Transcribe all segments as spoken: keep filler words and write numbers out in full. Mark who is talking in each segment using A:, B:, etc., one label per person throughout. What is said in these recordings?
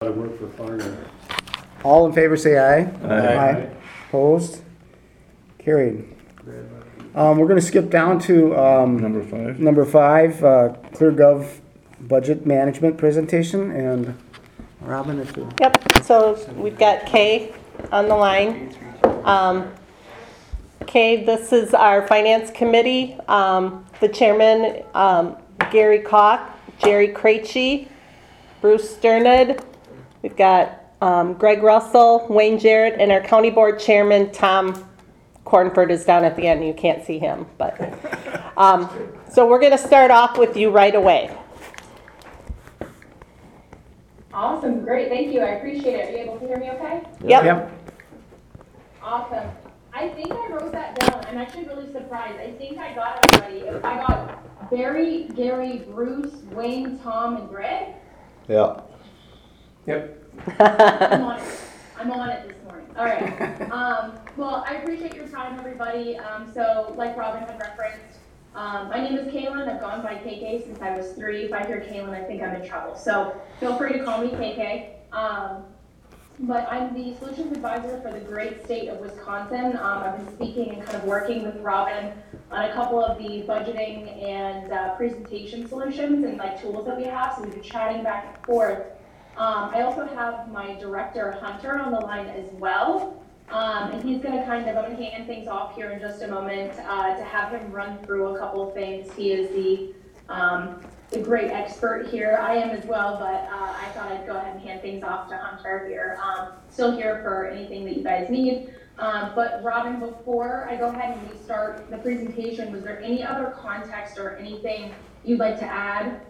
A: I work for Fargo.
B: All in favor say aye.
C: Aye.
B: Opposed? Carried. Um, we're gonna skip down to, um,
C: Number five.
B: number five, uh, ClearGov budget management presentation, and Robin, if you.
D: Yep, so we've got Kay on the line. Um, Kay, this is our finance committee. Um, the chairman, um, Gary Koch, Jerry Krejci, Bruce Sternad. We've got um, Greg Russell, Wayne Jarrett, and our county board chairman, Tom Cornford, is down at the end. You can't see him, but um, so we're going to start off with you right away.
E: Awesome, great, thank you, I appreciate it. Are you able to hear me okay?
D: Yep.
B: Yep.
E: Awesome. I think I wrote that down. I'm actually really surprised. I think I got everybody. I got Barry, Gary, Bruce, Wayne, Tom, and Greg.
C: Yeah.
B: Yep.
E: I'm on it. I'm on it this morning. All right. Um, well, I appreciate your time, everybody. Um, so, like Robin had referenced, um, my name is Kaylin. I've gone by K K since I was three. If I hear Kaylin, I think I'm in trouble. So, feel free to call me K K. Um, but I'm the solutions advisor for the great state of Wisconsin. Um, I've been speaking and kind of working with Robin on a couple of the budgeting and uh, presentation solutions and like tools that we have. So, we've been chatting back and forth. Um, I also have my director, Hunter, on the line as well. Um, and he's going to kind of, I'm going to hand things off here in just a moment uh, to have him run through a couple of things. He is the, um, the great expert here. I am as well, but uh, I thought I'd go ahead and hand things off to Hunter here. Um, still here for anything that you guys need. Um, but Robin, before I go ahead and we start the presentation, was there any other context or anything you'd like to add?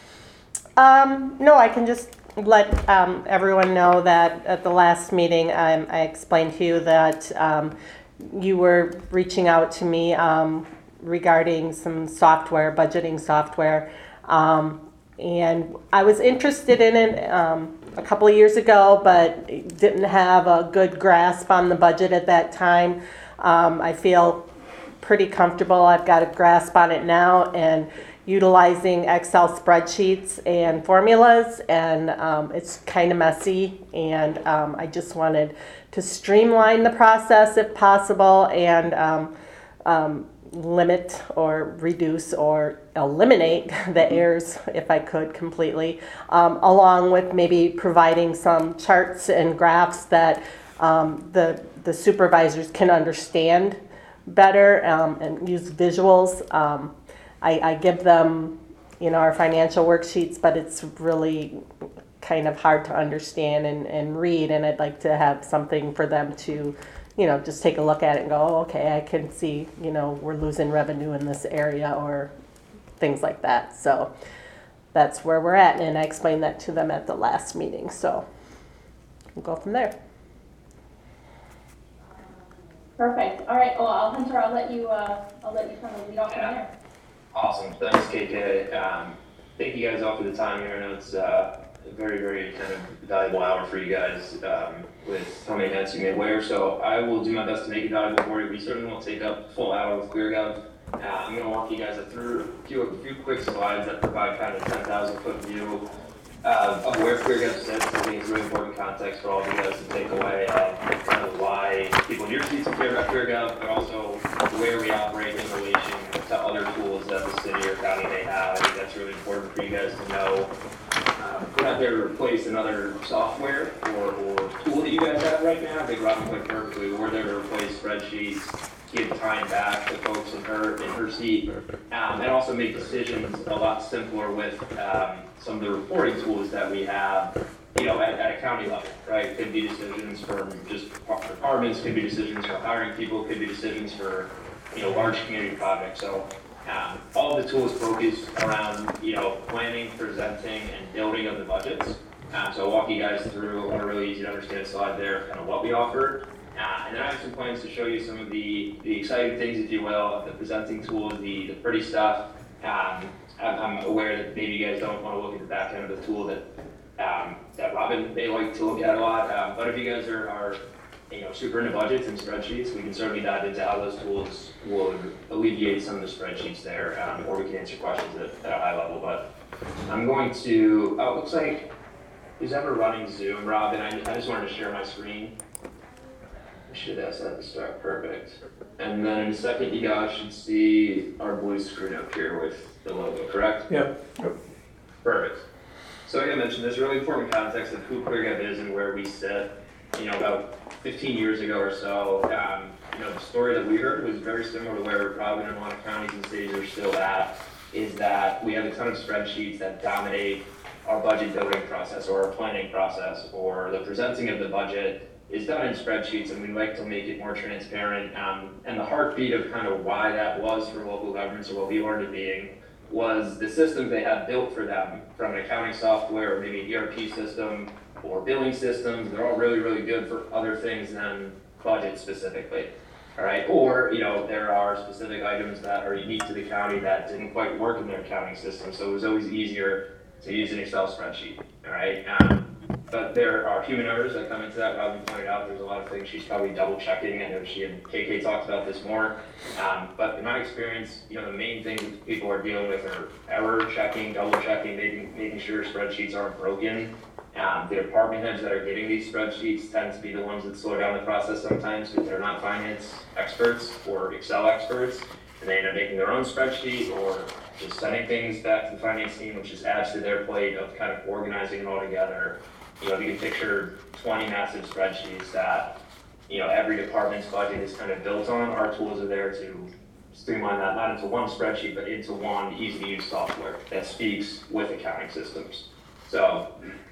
D: Um, no, I can just let um, everyone know that at the last meeting, um, I explained to you that um, you were reaching out to me um, regarding some software, budgeting software, um, and I was interested in it um, a couple of years ago, but didn't have a good grasp on the budget at that time. Um, I feel pretty comfortable. I've got a grasp on it now, and utilizing Excel spreadsheets and formulas, and um, it's kind of messy, and um, I just wanted to streamline the process if possible, and um, um, limit or reduce or eliminate the errors if I could completely, um, along with maybe providing some charts and graphs that um, the, the supervisors can understand better um, and use visuals. Um, I, I give them, you know, our financial worksheets, but it's really kind of hard to understand and, and read, and I'd like to have something for them to, you know, just take a look at it and go, oh, okay, I can see, you know, we're losing revenue in this area or things like that. So that's where we're at, and I explained that to them at the last meeting. So we'll go from there.
E: Perfect. All right. Well, I'll, Hunter, I'll let you. Uh, I'll let you kind of lead off from there.
F: Awesome. Thanks, K K. Um, thank you guys all for the time here. I know it's uh, a very, very kind of valuable hour for you guys um, with how many hats you may wear. So I will do my best to make it valuable for you. We certainly won't take up a full hour with ClearGov. Uh, I'm going to walk you guys through a few, a few quick slides that provide kind of ten thousand foot view uh, of where ClearGov sits. I think it's really important context for all of you guys to take away of kind of why people in your seats care about ClearGov, but also where we operate in relation to other tools that the city or county may have. I think that's really important for you guys to know. Um, we're not there to replace another software or, or tool that you guys have right now. I think Robin put it perfectly. We're there to replace spreadsheets, give time back to folks in her in her seat, um, and also make decisions a lot simpler with um, some of the reporting tools that we have, you know, at, at a county level, right? Could be decisions from just departments, could be decisions for hiring people, could be decisions for, you know, large community projects. So um, all of the tools focus around, you know, planning, presenting, and building of the budgets. Um, so I'll walk you guys through on a really easy to understand slide there, kind of what we offer. Uh, and then I have some plans to show you some of the, the exciting things, if you will, the presenting tools, the, the pretty stuff. Um, I'm, I'm aware that maybe you guys don't want to look at the back end of the tool that um, that Robin may like to look at a lot. Um, but if you guys are, are you know, super into budgets and spreadsheets, we can certainly dive into how those tools will alleviate some of the spreadsheets there, um, or we can answer questions at, at a high level. But I'm going to, oh, it looks like who's ever running Zoom, Robin, I, I just wanted to share my screen. I should have set the start, perfect. And then in a second, you guys should see our blue screen up here with the logo, correct?
A: Yep.
F: Perfect. So like I mentioned, there's a really important context of who ClearGov is and where we sit. You know, about fifteen years ago or so, um, you know, the story that we heard was very similar to where Robin and a lot of counties and cities are still at, is that we have a ton of spreadsheets that dominate our budget building process or our planning process, or the presenting of the budget is done in spreadsheets, and we'd like to make it more transparent. Um, and the heartbeat of kind of why that was for local governments, or what we learned it being, was the systems they had built for them, from an accounting software or maybe an E R P system or billing systems. They're all really, really good for other things than budget specifically. All right, or, you know, there are specific items that are unique to the county that didn't quite work in their accounting system, so it was always easier to use an Excel spreadsheet, all right? Um, but there are human errors that come into that. Robin pointed out there's a lot of things she's probably double checking. I know she and K K talked about this more. Um, but in my experience, you know, the main things people are dealing with are error checking, double checking, making, making sure spreadsheets aren't broken. Um, the department heads that are getting these spreadsheets tend to be the ones that slow down the process sometimes, because they're not finance experts or Excel experts, and they end up making their own spreadsheet or just sending things back to the finance team, which just adds to their plate of kind of organizing it all together. You know, if you can picture twenty massive spreadsheets that, you know, every department's budget is kind of built on, our tools are there to streamline that, not into one spreadsheet, but into one easy to use software that speaks with accounting systems. So,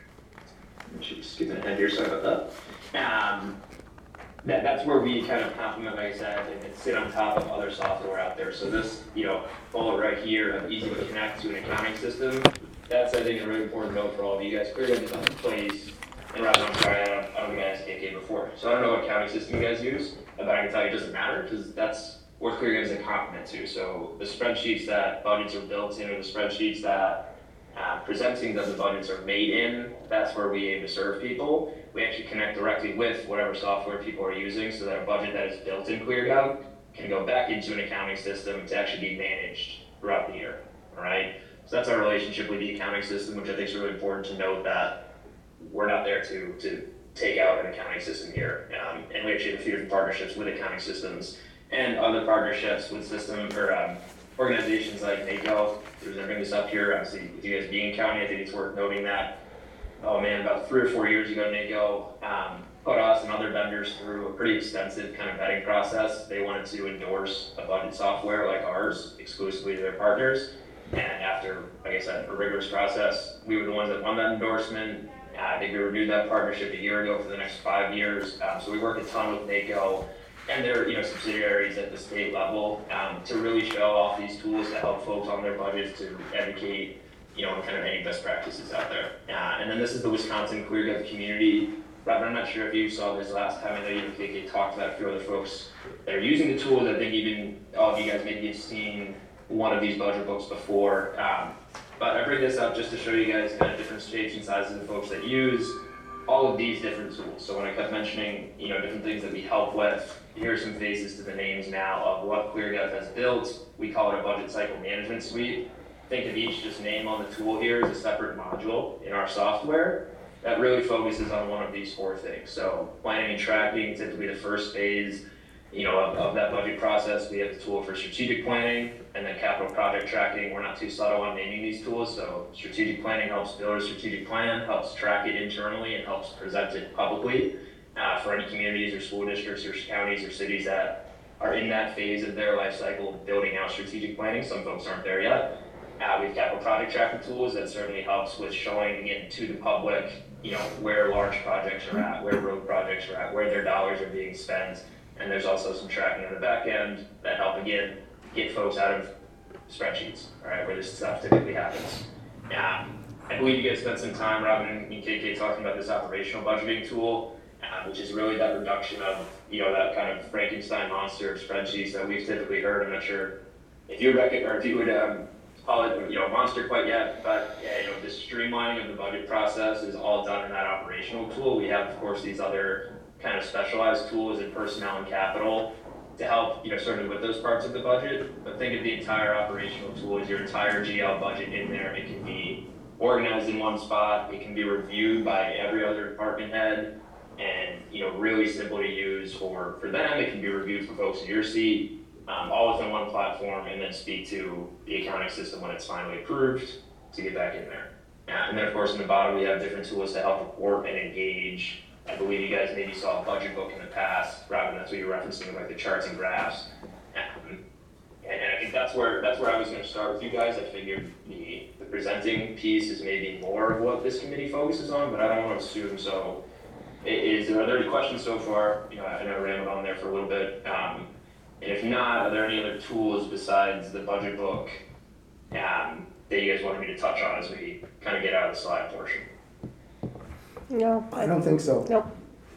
F: I should skip ahead here, sorry about that. Um, that. That's where we kind of complement, like I said, and, and sit on top of other software out there. So this, you know, bullet right here of easy to connect to an accounting system, that's, I think, a really important note for all of you guys. ClearGov is on place, and Robin, I'm sorry, I don't, I don't think I asked K K before. So I don't know what accounting system you guys use, but I can tell you it doesn't matter, because that's what ClearGov is a complement to. So the spreadsheets that budgets are built in, or the spreadsheets that Uh, presenting that the budgets are made in, that's where we aim to serve people. We actually connect directly with whatever software people are using, so that a budget that is built in ClearGov can go back into an accounting system to actually be managed throughout the year, all right? So that's our relationship with the accounting system, which I think is really important to note, that we're not there to, to take out an accounting system here. Um, and we actually have a few different partnerships with accounting systems and other partnerships with system or um, organizations like NACO. There's bring this up here, obviously, with you guys being county, I think it's worth noting that, oh man, about three or four years ago, NACO um, put us and other vendors through a pretty extensive kind of vetting process. They wanted to endorse a budget software like ours exclusively to their partners. And after, like I said, a rigorous process, we were the ones that won that endorsement. Uh, I think we renewed that partnership a year ago for the next five years. Um, so we work a ton with NACO and their, you know, subsidiaries at the state level um, to really show off these tools to help folks on their budgets, to educate, you know, on kind of any best practices out there. Uh, and then this is the Wisconsin ClearGov community. Robin, I'm not sure if you saw this last time. I know you and K K talked about a few other folks that are using the tools. I think even all of you guys maybe have seen one of these budget books before. Um, but I bring this up just to show you guys kind of different shapes and sizes of folks that use all of these different tools. So when I kept mentioning, you know, different things that we help with, here are some faces to the names now of what ClearGov has built. We call it a budget cycle management suite. Think of each just name on the tool here as a separate module in our software that really focuses on one of these four things. So planning and tracking, typically the first phase, you know, of, of that budget process. We have the tool for strategic planning, and then capital project tracking. We're not too subtle on naming these tools. So strategic planning helps build a strategic plan, helps track it internally, and helps present it publicly uh, for any communities or school districts or counties or cities that are in that phase of their life cycle building out strategic planning. Some folks aren't there yet. Uh, we have capital project tracking tools that certainly helps with showing it to the public, you know, where large projects are at, where road projects are at, where their dollars are being spent. And there's also some tracking on the back end that help, again, get folks out of spreadsheets, all right, where this stuff typically happens. Yeah, I believe you guys spent some time, Robin and K K, talking about this operational budgeting tool, uh, which is really that reduction of, you know, that kind of Frankenstein monster of spreadsheets that we've typically heard. I'm not sure if you would reckon, or if you would um, call it, you know, monster quite yet, but yeah, you know, the streamlining of the budget process is all done in that operational tool. We have, of course, these other kind of specialized tools in personnel and capital to help, you know, certainly with those parts of the budget, but think of the entire operational tool as your entire G L budget in there. It can be organized in one spot. It can be reviewed by every other department head, and you know, really simple to use for for them. It can be reviewed for folks in your seat, um, all within one platform, and then speak to the accounting system when it's finally approved to get back in there. Uh, and then, of course, in the bottom, we have different tools to help report and engage. I believe you guys maybe saw a budget book in the past, Robin. That's what you're referencing, like the charts and graphs. Um, and, and I think that's where that's where I was going to start with you guys. I figured the the presenting piece is maybe more of what this committee focuses on, but I don't want to assume. So, is are there any questions so far? You know, I know I rambled on there for a little bit. Um, and if not, are there any other tools besides the budget book um, that you guys wanted me to touch on as we kind of get out of the slide portion?
D: No.
B: I don't think so.
D: Nope.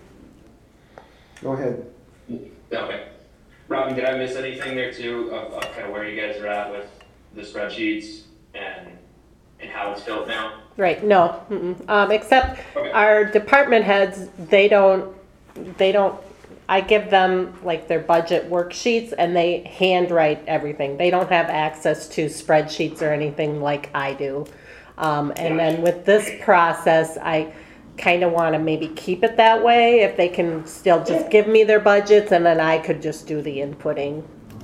B: Go ahead.
F: Okay. Robin, did I miss anything there too of, of kind of where you guys are at with the spreadsheets and and how it's built now?
D: Right, no, mm-mm. Um, except
F: Okay.
D: our department heads, they don't, they don't, I give them like their budget worksheets and they handwrite everything. They don't have access to spreadsheets or anything like I do. Um, and then with this process, I kind of want to maybe keep it that way, if they can still just give me their budgets and then I could just do the inputting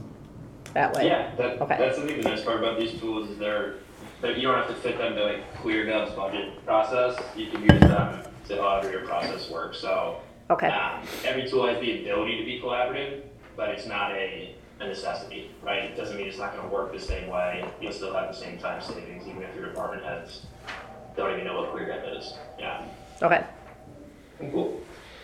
D: that way.
F: Yeah, that,
D: Okay.
F: that's I think the nice part about these tools is they're, that you don't have to fit them to like ClearGov's budget process. You can use them to however your process works. So
D: Okay.
F: um, every tool has the ability to be collaborative, but it's not a, a necessity, right? It doesn't mean it's not going to work the same way. You'll still have the same time savings, even if your department heads don't even know what ClearGov is. Yeah.
D: Okay.
F: Cool.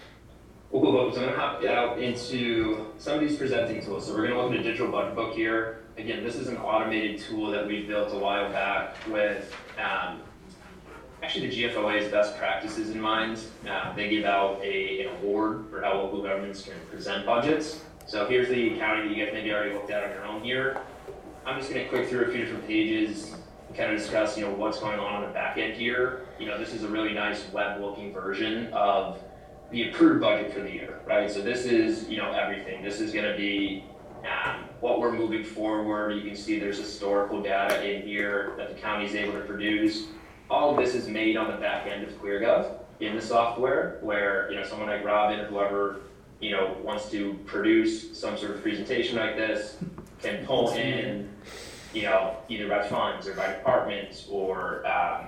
F: Cool, cool, cool. So I'm gonna hop out into some of these presenting tools. So we're gonna look at a digital budget book here. Again, this is an automated tool that we built a while back with um, actually the G F O A's best practices in mind. Uh, they give out a, an award for how local governments can present budgets. So here's the accounting that you guys maybe already looked at on your own here. I'm just gonna click through a few different pages and kind of discuss, you know, what's going on on the back end here. You know, this is a really nice web-looking version of the approved budget for the year, right? So this is, you know, everything. This is going to be um, what we're moving forward. You can see there's historical data in here that the county is able to produce. All of this is made on the back end of ClearGov in the software, where, you know, someone like Robin or whoever, you know, wants to produce some sort of presentation like this can pull in, you know, either by funds or by departments or um,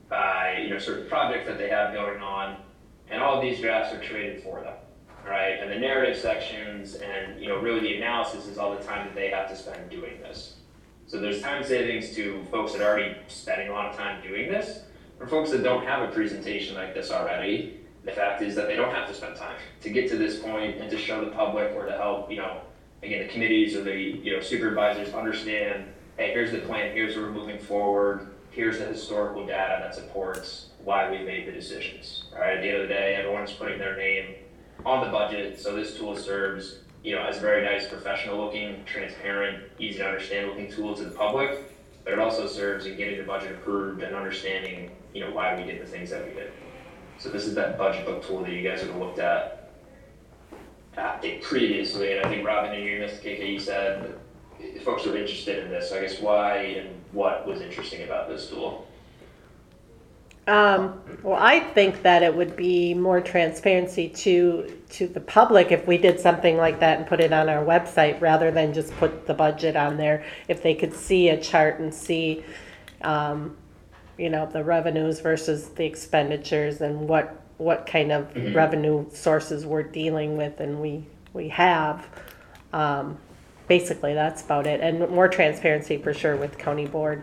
F: by, you know, certain projects that they have going on. And all of these drafts are created for them, right? And the narrative sections and, you know, really the analysis is all the time that they have to spend doing this. So there's time savings to folks that are already spending a lot of time doing this. For folks that don't have a presentation like this already, the fact is that they don't have to spend time to get to this point and to show the public or to help, you know, again, the committees or the, you know, supervisors understand, hey, here's the plan, here's where we're moving forward, here's the historical data that supports why we made the decisions. All right, at the end of the day, everyone's putting their name on the budget, so this tool serves, you know, as a very nice, professional-looking, transparent, easy to understand-looking tool to the public, but it also serves in getting the budget approved and understanding, you know, why we did the things that we did. So this is that budget book tool that you guys would have looked at, I think, previously, and I think Robin and you, Mister K K, you said if folks are interested in this. So I guess why and what was interesting about this tool?
D: Um, well, I think that it would be more transparency to to the public if we did something like that and put it on our website rather than just put the budget on there. If they could see a chart and see, um, you know, the revenues versus the expenditures and what what kind of mm-hmm. revenue sources we're dealing with and we we have. Um, basically, that's about it, and more transparency for sure with county board.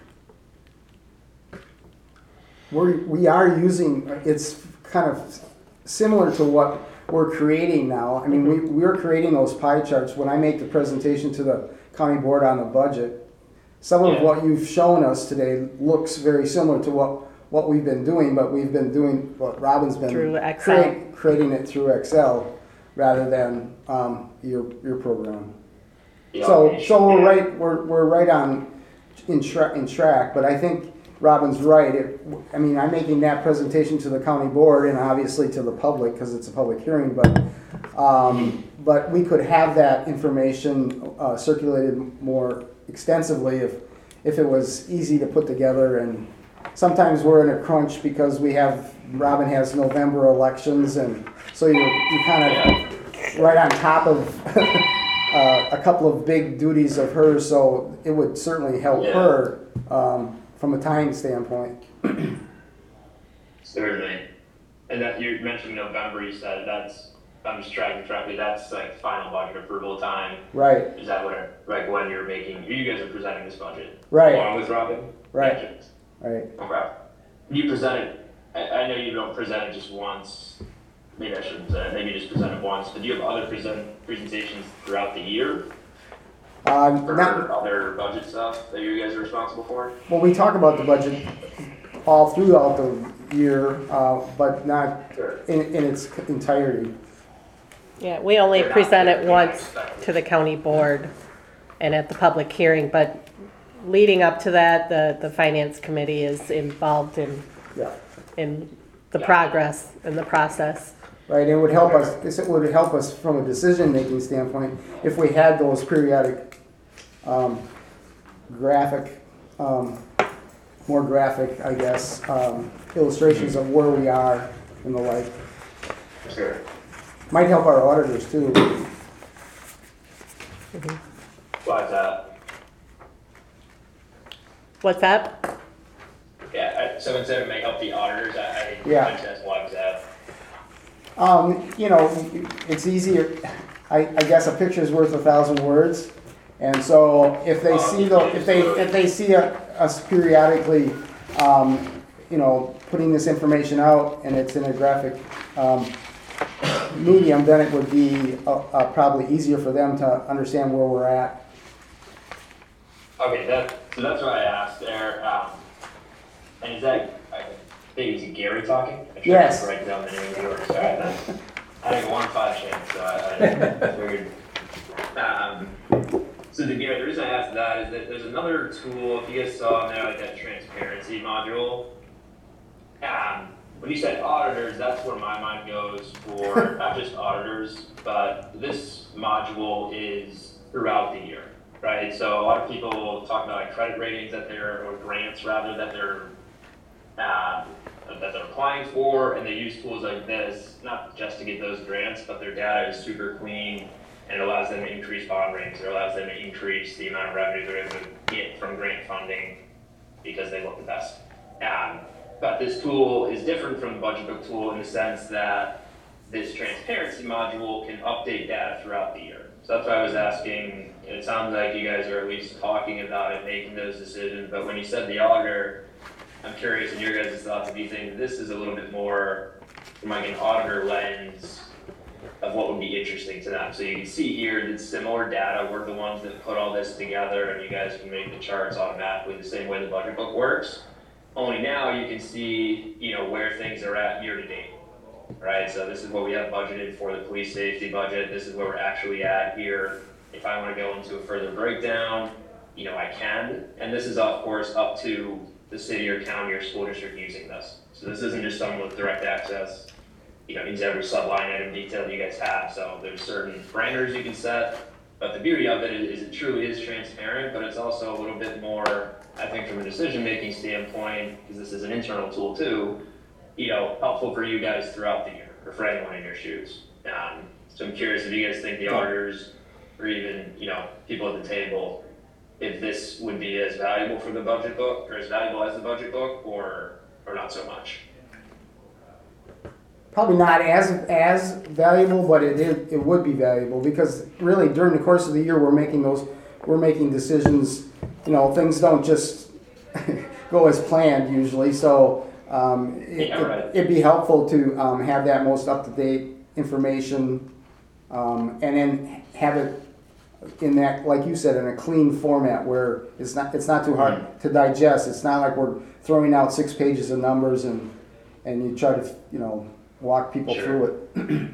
B: We're, we are using, it's kind of similar to what we're creating now. I mean, we, we're creating those pie charts. When I make the presentation to the county board on the budget, some of
F: yeah.
B: what you've shown us today looks very similar to what, what we've been doing, but we've been doing what Robin's been
D: through Excel.
B: Create, creating it through Excel rather than um, your your program.
F: Yeah,
B: so so we're
F: yeah.
B: right we're we're right on in tra- in track, but I think Robin's right. It, I mean, I'm making that presentation to the county board and obviously to the public because it's a public hearing, but um, but we could have that information uh, circulated more extensively if if it was easy to put together and sometimes we're in a crunch because we have, Robin has November elections, and so you're, you're kind of right on top of uh, a couple of big duties of hers, so it would certainly help
F: Yeah.
B: her um, from a time standpoint.
F: Certainly. And that you mentioned November, you said that's, I'm just tracking correctly, that's like final budget approval time.
B: Right,
F: Is that what, it- like when you're making, you guys are presenting this budget?
B: Right.
F: Along with Robin?
B: Right.
F: Gotcha.
B: right.
F: Okay. You presented, I, I know you don't present it just once, maybe I shouldn't say, it, maybe you just present it once, but do you have other present, presentations throughout the year?
B: Um,
F: For
B: not,
F: other budget stuff that you guys are responsible for?
B: well, we talk about the budget all throughout the year, uh, but not
F: Sure.
B: in, in its entirety.
D: Yeah, we only
F: They're not-
D: present it
F: they're not
D: once
F: expected.
D: to the county board and at the public hearing, but leading up to that, the, the finance committee is involved in,
B: Yeah.
D: in the
F: Yeah.
D: progress and the process.
B: Right, it would help us, this- it would help us from a decision-making standpoint if we had those periodic, um, graphic, um, more graphic, I guess, um, illustrations of where we are and the like.
F: Sure.
B: Might help our auditors too.
F: Why is that?
D: What's that?
F: Yeah, I- someone said it may help the auditors, I, I didn't
B: Yeah.
F: understand why is that?
B: Um, you know, it's easier, I, I guess a picture's worth a thousand words. And so if they see the, if they, if they see a- us periodically, um, you know, putting this information out and it's in a graphic, um, medium, then it would be, uh, uh, probably easier for them to understand where we're at.
F: Okay, that, so that's what I asked there, um, and is that, I think, is it Gary talking? I tried to
B: Yes.
F: Write down the name of yours, sorry, I I didn't want five chance, so I, I figured. Um, so the, Gary, the reason I asked that is that there's another tool, if you guys saw in there, like that transparency module. Um, when you said auditors, that's where my mind goes for not just auditors, but this module is throughout the year, right? So a lot of people talk about like credit ratings that they're, or grants rather, that they're, um, that they're applying for, and they use tools like this, not just to get those grants, but their data is super clean, and it allows them to increase bond ratings, or allows them to increase the amount of revenue they're able to get from grant funding because they look the best. Um, But this tool is different from the budget book tool in the sense that this transparency module can update data throughout the year. So that's why I was asking, and it sounds like you guys are at least talking about it, making those decisions, but when you said the auditor, I'm curious in your guys' thoughts if you think this is a little bit more from like an auditor lens of what would be interesting to them. So you can see here, it's similar data, we're the ones that put all this together, and you guys can make the charts automatically the same way the budget book works. Only now you can see, you know, where things are at year to date, right? So this is what we have budgeted for the police safety budget. This is where we're actually at here. If I want to go into a further breakdown, you know, I can. And this is, of course, up to the city or county or school district using this. So this isn't just someone with direct access, you know, into every sub-line item detail that you guys have. So there's certain parameters you can set. But the beauty of it is it truly is transparent, but it's also a little bit more, I think from a decision-making standpoint, because this is an internal tool too, you know, helpful for you guys throughout the year, or for anyone in your shoes. Um, so I'm curious if you guys think the auditors, or even, you know, people at the table, if this would be as valuable for the budget book, or as valuable as the budget book, or, or not so much.
B: Probably not as, as valuable, but it is, it would be valuable because really during the course of the year, we're making those, we're making decisions, you know, things don't just go as planned usually. So, um, it,
F: Yeah, right.
B: it, it'd be helpful to, um, have that most up-to-date information, um, and then have it in that, like you said, in a clean format where it's not, it's not too hard to digest. It's not like we're throwing out six pages of numbers and, and you try to, you know, walk people
F: Sure.
B: through it.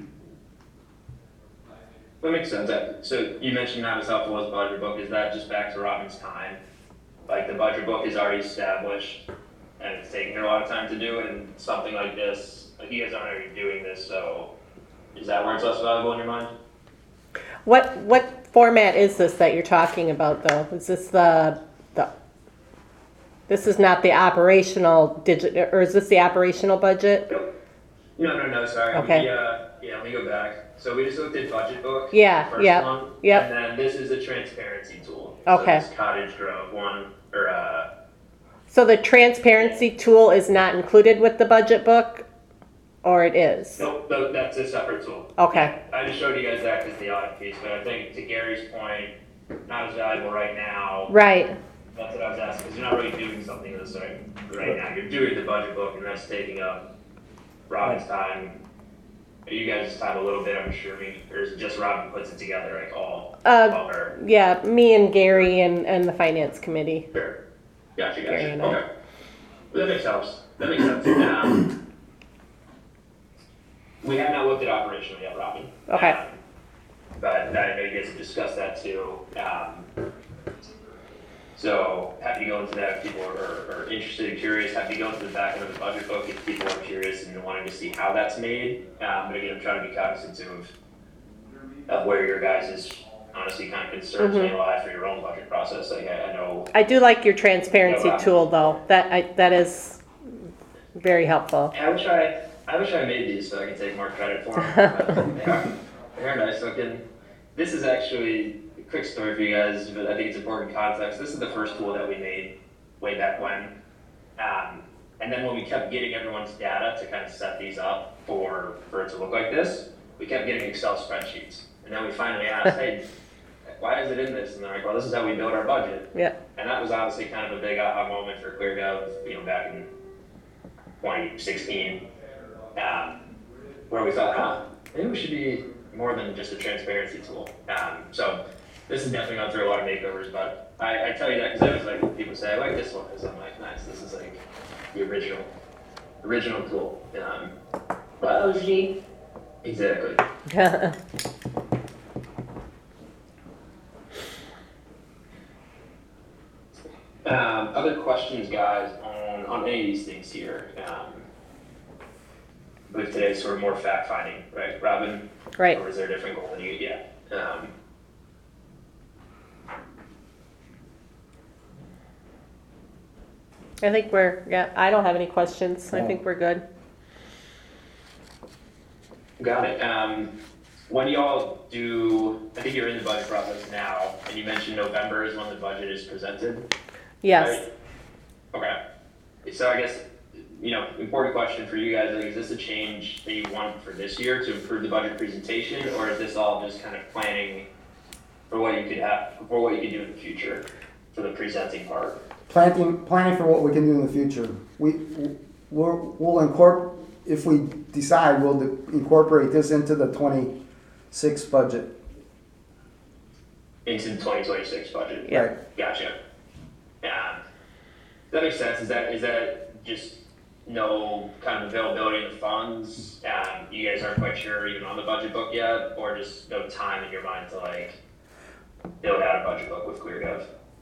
F: That makes sense. That- So you mentioned not as helpful as the budget book. Is that just back to Robin's time? Like the budget book is already established and it's taking her a lot of time to do it, and something like this, like you guys aren't already doing this, so is that where it's less valuable in your mind?
D: What, what format is this that you're talking about though? Is this the, the, This is not the operational digit, or is this the operational budget?
F: No, no, no, sorry.
D: Okay.
F: We, uh, yeah, let me go back. So we just looked at budget book.
D: Yeah,
F: the first
D: yeah,
F: one,
D: yep.
F: And then this is a transparency tool.
D: Okay.
F: So this Cottage Grove one, or, uh,
D: So the transparency tool is not included with the budget book, or it is?
F: nope, no, that's a separate tool.
D: Okay,
F: I just showed you guys that because the audit piece, but I think to Gary's point, not as valuable right now.
D: right,
F: That's what I was asking, because you're not really doing something of this right, right now. You're doing the budget book, and that's taking up Robin's time, you guys' time a little bit, I'm sure. I mean, or is it just Robin puts it together, like all,
D: Uh,
F: all her?
D: yeah, me and Gary and, and the finance committee.
F: Sure. Gotcha,
D: Gary
F: gotcha.
D: and I.
F: Okay. Well, that makes sense. That makes sense. Um, we have not looked at operational yet, Robin.
D: Okay.
F: Um, but I know you guys have discussed that too. Um, so happy to go into that if people are, are, are interested and curious. Happy to go into the back end of the budget book if people are curious and wanting to see how that's made. Um, but again, I'm trying to be cognizant of, of where your guys' honestly kind of concerns
D: Mhm.
F: may lie for your own budget process. Like I, I know.
D: I do like your transparency
F: No, uh,
D: tool though, that, I, that is very helpful.
F: I wish I, I wish I made these so I could take more credit for them. They are, they are nice looking. This is actually a quick story for you guys, but I think it's important context. This is the first tool that we made way back when. Um, and then when we kept getting everyone's data to kind of set these up for, for it to look like this, we kept getting Excel spreadsheets. And then we finally asked, hey, why is it in this? And they're like, well, this is how we build our budget.
D: Yeah,
F: And that was honestly kind of a big aha moment for ClearGov, you know, back in twenty sixteen, um, where we thought, huh, maybe we should be more than just a transparency tool. Um, so this has definitely gone through a lot of makeovers, but I, I tell you that because I was like, people say, I like this one, because I'm like, nice, this is like the original, original tool. Um, but
E: O G.
F: exactly. Um, other questions, guys, on, on any of these things here? Um, I believe today's sort of more fact finding, right, Robin?
D: right.
F: Or is there a different goal than you? Yeah. Um,
D: I think we're, yeah, I don't have any questions. I think we're good.
F: got it. Um, when y'all do, I think you're in the budget process now, and you mentioned November is when the budget is presented.
D: Yes.
F: Right? Okay. So I guess, you know, important question for you guys, like, is this a change that you want for this year to improve the budget presentation, or is this all just kind of planning for what you could have, for what you could do in the future for the presenting part?
B: Planning, planning for what we can do in the future. We, we'll, we'll incorporate, if we decide, we'll incorporate this into the twenty-six budget.
F: Into the twenty twenty-six budget?
D: Yeah.
B: Right.
F: Gotcha. Yeah. That makes sense. Is that, is that just no kind of availability of the funds? Um, you guys aren't quite sure even on the budget book yet, or just no time in your mind to like build out a budget book with ClearGov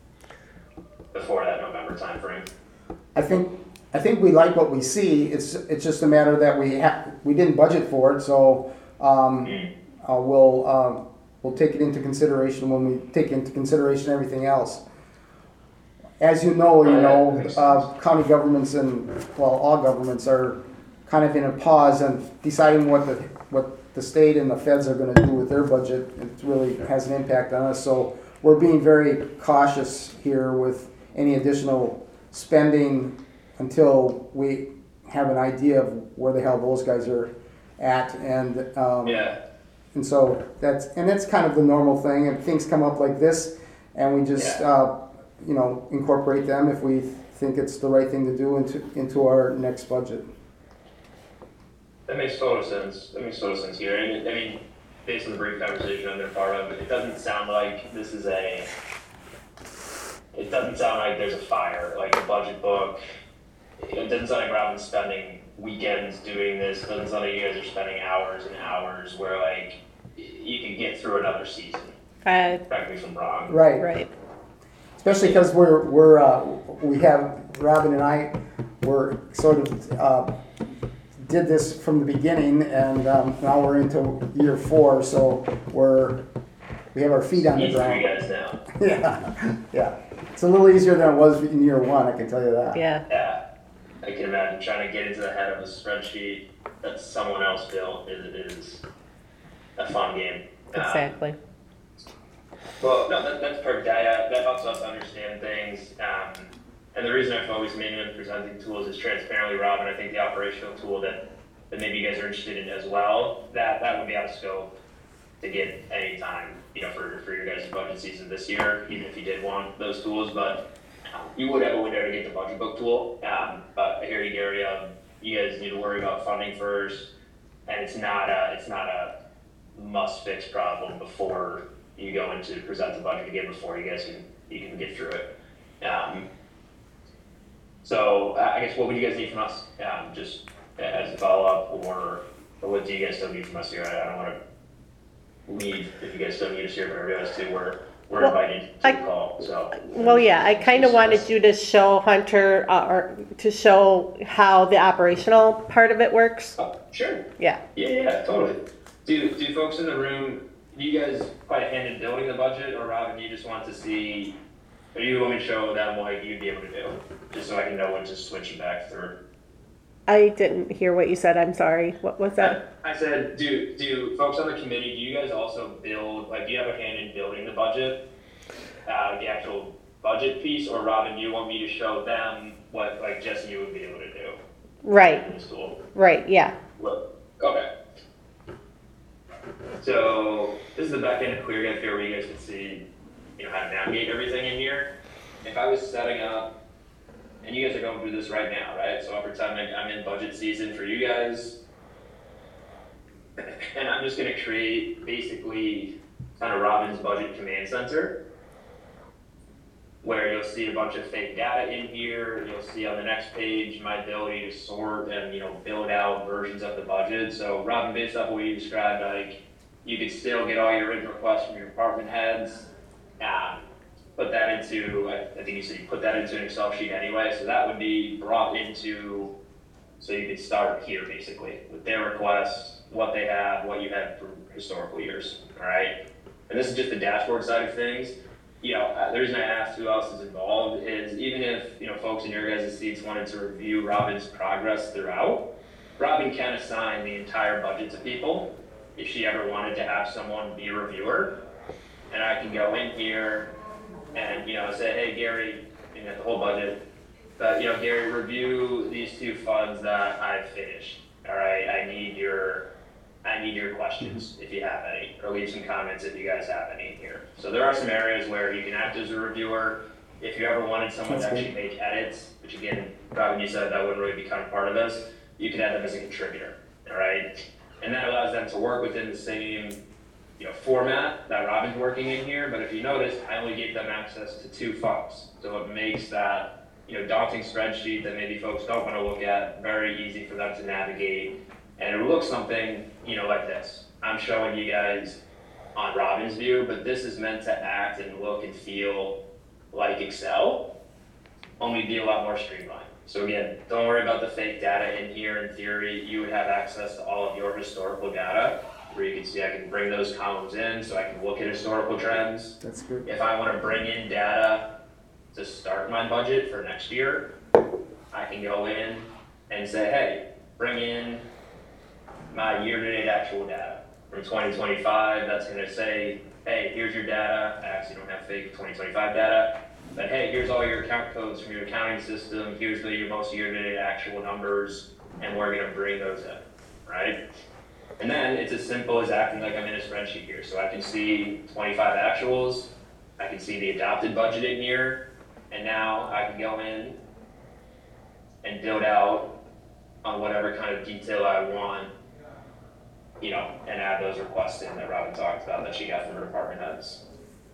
F: before that November timeframe?
B: I think, I think we like what we see. It's, it's just a matter that we have, we didn't budget for it, so, um, uh, we'll, um, we'll take it into consideration when we take into consideration everything else. As you know, you
F: Right,
B: know,
F: that makes
B: uh, county governments and, well, all governments are kind of in a pause and deciding what the, what the state and the feds are gonna do with their budget. It really has an impact on us, so we're being very cautious here with any additional spending until we have an idea of where the hell those guys are at. And, um,
F: Yeah.
B: and so that's, and that's kind of the normal thing, and things come up like this, and we just,
F: Yeah.
B: uh, you know, incorporate them if we think it's the right thing to do into, into our next budget.
F: That makes total sense. That makes total sense here. And I mean, based on the brief conversation I've been part of, it doesn't sound like this is a, it doesn't sound like there's a fire, like a budget book. It doesn't sound like Robin's spending weekends doing this. It doesn't sound like you guys are spending hours and hours where like you can get through another season.
D: Uh,
F: Correct me if I'm wrong.
B: Right.
D: right.
B: Especially because we're, we're, uh, we have, Robin and I, we're sort of, uh, did this from the beginning, and, um, now we're into year four, so we're, we have our feet on the
F: Easy for you
B: ground.
F: guys now.
B: Yeah, yeah. It's a little easier than it was in year one, I can tell you that.
D: Yeah.
F: Yeah, I can imagine trying to get into the head of a spreadsheet that someone else built is, is a fun game. Um,
D: Exactly.
F: Well, no, that, that's perfect. I, uh, that helps us understand things. Um, and the reason I've always mainly been presenting tools is transparently, Robin. I think the operational tool that, that maybe you guys are interested in as well, that, that would be out of scope to get any time, you know, for, for your guys' budget season this year, even if you did want those tools. But um, you would have a window to get the budget book tool. Um, but I hear you, Gary. Um, you guys need to worry about funding first, and it's not a, it's not a must-fix problem before you go into present the budget again, before you guys can you can get through it. Um, so uh, I guess what would you guys need from us, um, just as a follow-up, or, or what do you guys still need from us here? I, I don't want to leave if you guys still need us here, but I realize too we're we're
D: Well,
F: invited to
D: I-
F: the call. So
D: Well, yeah, I kind of wanted you to show Hunter, uh, or to show how the operational part of it works.
F: Oh, sure.
D: Yeah.
F: Yeah, yeah, totally. Do do folks in the room? Do you guys quite a hand in building the budget, or Robin, you just want to see, or you want me to show them what you'd be able to do, just so I can know when to switch it back through?
D: I didn't hear what you said. I'm sorry. What was that?
F: I said, do do folks on the committee, do you guys also build, like, do you have a hand in building the budget, uh, the actual budget piece, or Robin, you want me to show them what, like, Jesse, you would be able to do
D: Right.
F: in this tool?
D: Right. Yeah.
F: Well, okay. So this is the back end of ClearGuide here, where you guys can see, you know, how to navigate everything in here. If I was setting up, and you guys are going through this right now, right? So every time I'm in budget season for you guys, and I'm just going to create basically kind of Robin's budget command center, where you'll see a bunch of fake data in here. You'll see on the next page my ability to sort and, you know, build out versions of the budget. So Robin, based off what you described, like, you could still get all your written requests from your department heads, um, put that into, I, I think you said you put that into an Excel sheet anyway, so that would be brought into, so you could start here basically with their requests, what they have, what you had for historical years, all right? And this is just the dashboard side of things. You know, uh, the reason I asked who else is involved is, even if, you know, folks in your guys' seats wanted to review Robin's progress throughout, Robin can assign the entire budget to people if she ever wanted to have someone be a reviewer. And I can go in here and, you know, say, hey, Gary, you know, the whole budget, but, you know, Gary, review these two funds that I've finished. All right, I need your, I need your questions if you have any, or leave some comments if you guys have any here. So there are some areas where you can act as a reviewer. If you ever wanted someone
B: That's
F: to actually
B: good.
F: make edits, which again, Robin, you said that wouldn't really become part of this, you can add them as a contributor, all right? And that allows them to work within the same, you know, format that Robin's working in here. But if you notice, I only gave them access to two funds. So it makes that, you know, daunting spreadsheet that maybe folks don't want to look at very easy for them to navigate. And it looks something, you know, like this. I'm showing you guys on Robin's view, but this is meant to act and look and feel like Excel, only be a lot more streamlined. So again, don't worry about the fake data in here. In theory, you would have access to all of your historical data, where you can see I can bring those columns in so I can look at historical trends.
B: That's good.
F: If I want to bring in data to start my budget for next year, I can go in and say, hey, bring in my year-to-date actual data from twenty twenty-five. That's going to say, hey, here's your data. I actually don't have fake twenty twenty-five data. But hey, here's all your account codes from your accounting system. Here's the, your most year-to-date actual numbers, and we're going to bring those in, right? And then it's as simple as acting like I'm in a spreadsheet here. So I can see twenty-five actuals. I can see the adopted budget in here. And now I can go in and build out on whatever kind of detail I want, you know, and add those requests in that Robin talked about that she got from her department heads.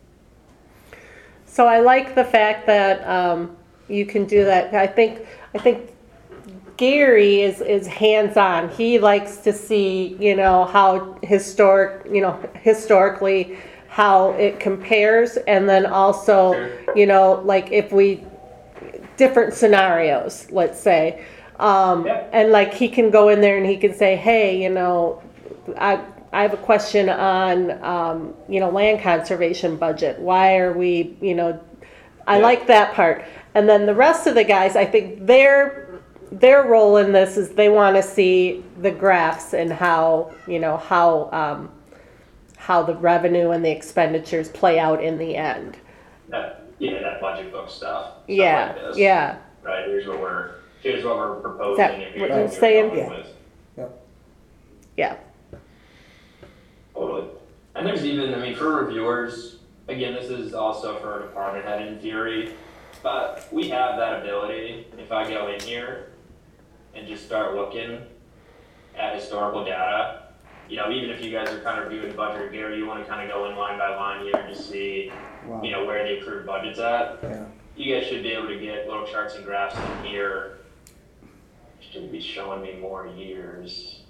D: So I like the fact that um, you can do that. I think I think Gary is is hands-on. He likes to see, you know, how historic, you know, historically how it compares, and then also,
F: Sure.
D: you know, like if we different scenarios, let's say, um,
F: Yep.
D: and like he can go in there and he can say, hey, you know, I. I have a question on, um, you know, land conservation budget. Why are we, you know, I
F: Yeah.
D: like that part. And then the rest of the guys, I think their their role in this is they want to see the graphs and how, you know, how um, how the revenue and the expenditures play out in the end.
F: That, yeah, that budget book stuff. stuff
D: Yeah,
F: like this,
D: yeah.
F: Right, here's what we're, here's what we're proposing.
D: that
F: and
D: what
F: here's
D: you're
F: we're
D: saying?
F: going
B: Yeah.
F: with.
B: Yep.
D: Yeah.
F: Totally. And there's even, I mean, for reviewers, again, this is also for a department head in theory, but we have that ability. If I go in here and just start looking at historical data, you know, even if you guys are kind of reviewing the budget, or Gary, you want to kind of go in line by line here and just see,
B: Wow.
F: you know, where the approved budget's at.
B: Yeah.
F: You guys should be able to get little charts and graphs in here. Should be showing me more years.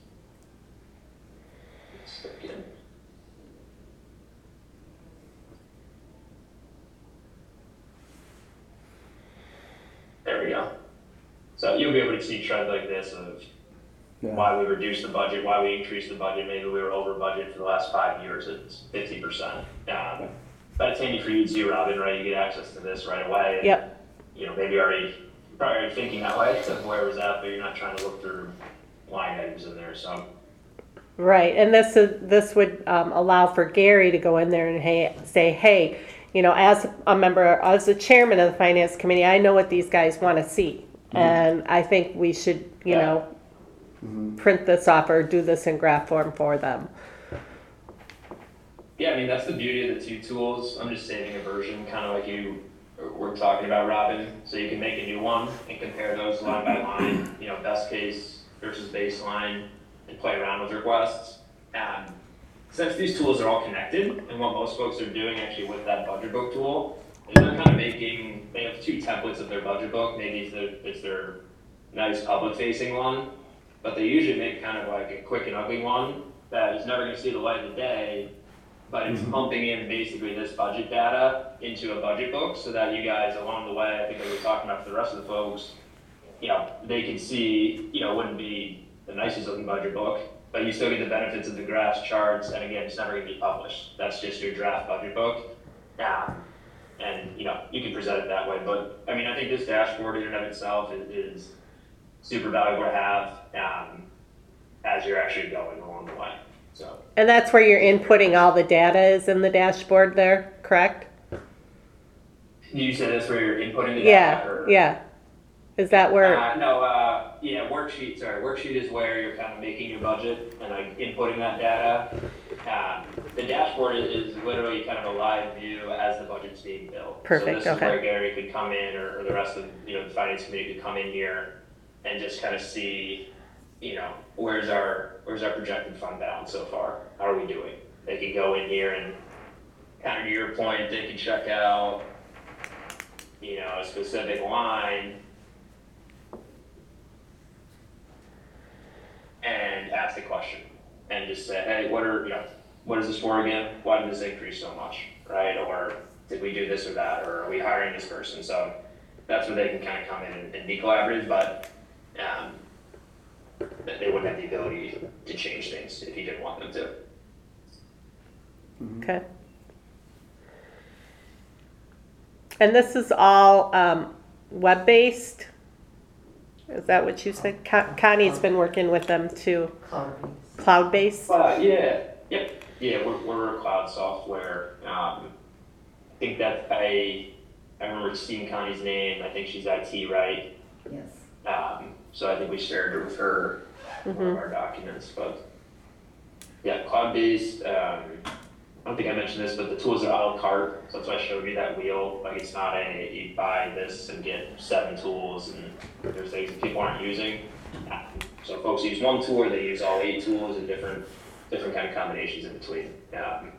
F: Second. There we go. So you'll be able to see trends like this of
B: Yeah.
F: why we reduced the budget, why we increased the budget. Maybe we were over budget for the last five years. It's fifty percent. Um, but it's handy for you too, Robin, right? You get access to this right away. And,
D: Yep.
F: you know, maybe already, probably already thinking that way of where it was at, but you're not trying to look through line items in there. So,
D: Right, and this is this would um, allow for Gary to go in there and hey, say, hey, you know, as a member, as the chairman of the finance committee, I know what these guys want to see, and I think we should, you
F: Yeah.
D: know, print this off or do this in graph form for them.
F: yeah, I mean, that's the beauty of the two tools. I'm just saving a version, kind of like you were talking about, Robin. So you can make a new one and compare those line by line, you know, best case versus baseline, and play around with requests. Um, since these tools are all connected, and what most folks are doing actually with that budget book tool, is they're kind of making, they have two templates of their budget book. Maybe it's their, it's their nice public facing one, but they usually make kind of like a quick and ugly one that is never going to see the light of the day, but it's pumping in basically this budget data into a budget book so that you guys along the way, I think that we're talking about for the rest of the folks, you know, they can see, you know, it wouldn't be the nicest looking budget book, but you still get the benefits of the graphs, charts, and again, it's never going to be published. That's just your draft budget book. Yeah. And, you know, you can present it that way. But, I mean, I think this dashboard in and of itself is, is super valuable to have um, as you're actually going along the way. So.
D: And that's where you're inputting all the data is in the dashboard there, correct?
F: You said that's where you're inputting the
D: Yeah,
F: data? Or,
D: yeah. Is that where,
F: Uh, no, uh, yeah, worksheet, sorry. Worksheet is where you're kind of making your budget and like inputting that data. Um, the dashboard is, is literally kind of a live view as the budget's being built.
D: Perfect,
F: So this
D: okay.
F: is where Gary could come in, or, or the rest of you know the finance committee could come in here and just kind of see, you know, where's our where's our projected fund balance so far? How are we doing? They could go in here and kind of to your point, they could check out, you know, a specific line and ask the question and just say, hey, what are, you know, what is this for again? Why did this increase so much, right? Or did we do this or that? Or are we hiring this person? So that's where they can kind of come in and, and be collaborative, but um, they wouldn't have the ability to change things if you didn't want them to.
D: okay. And this is all um, web-based? Is that what you said? Con- Connie's been working with them too. Cloud-based?
F: Uh, yeah, yep, yeah, we're, we're a cloud software. Um, I think that I, I remember seeing Connie's name. I think she's I T, right?
A: Yes.
F: Um, so I think we shared it with her, one of our documents, but yeah, cloud-based. Um, I don't think I mentioned this, but the tools are a la carte. So that's why I showed you that wheel. Like it's not a, you buy this and get seven tools and there's things that people aren't using. Um, so folks use one tool or they use all eight tools and different, different kind of combinations in between. Um,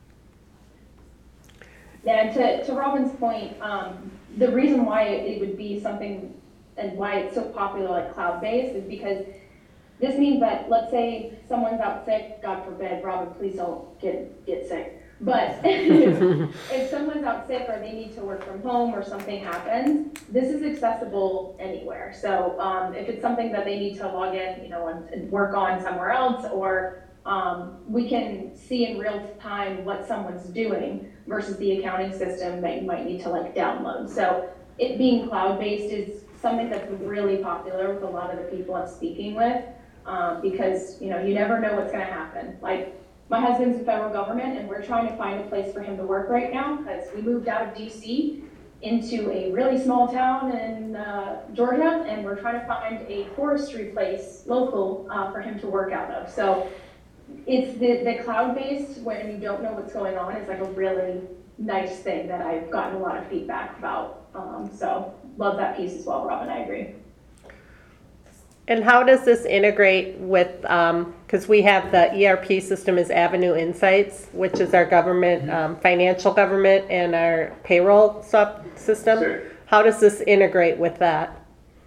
E: Yeah, and to, to Robin's point, um, the reason why it, it would be something and why it's so popular like cloud-based is because this means that, let's say someone's out sick, God forbid, Robin, please don't get, get sick. But if someone's out sick or they need to work from home or something happens, this is accessible anywhere. So um, if it's something that they need to log in, you know, and, and work on somewhere else, or um, we can see in real time what someone's doing versus the accounting system that you might need to like download. So it being cloud-based is something that's really popular with a lot of the people I'm speaking with, um, because, you know, you never know what's gonna happen. Like, my husband's in federal government and we're trying to find a place for him to work right now because we moved out of D C into a really small town in uh, Georgia, and we're trying to find a forestry place local uh, for him to work out of. So it's the, the cloud-based, when you don't know what's going on, is like a really nice thing that I've gotten a lot of feedback about. Um, so love that piece as well, Robin, I agree.
D: And how does this integrate with, because we have the E R P system is Avenue Insights, which is our government, um, financial government and our payroll sub system.
F: Sure.
D: How does this integrate with that?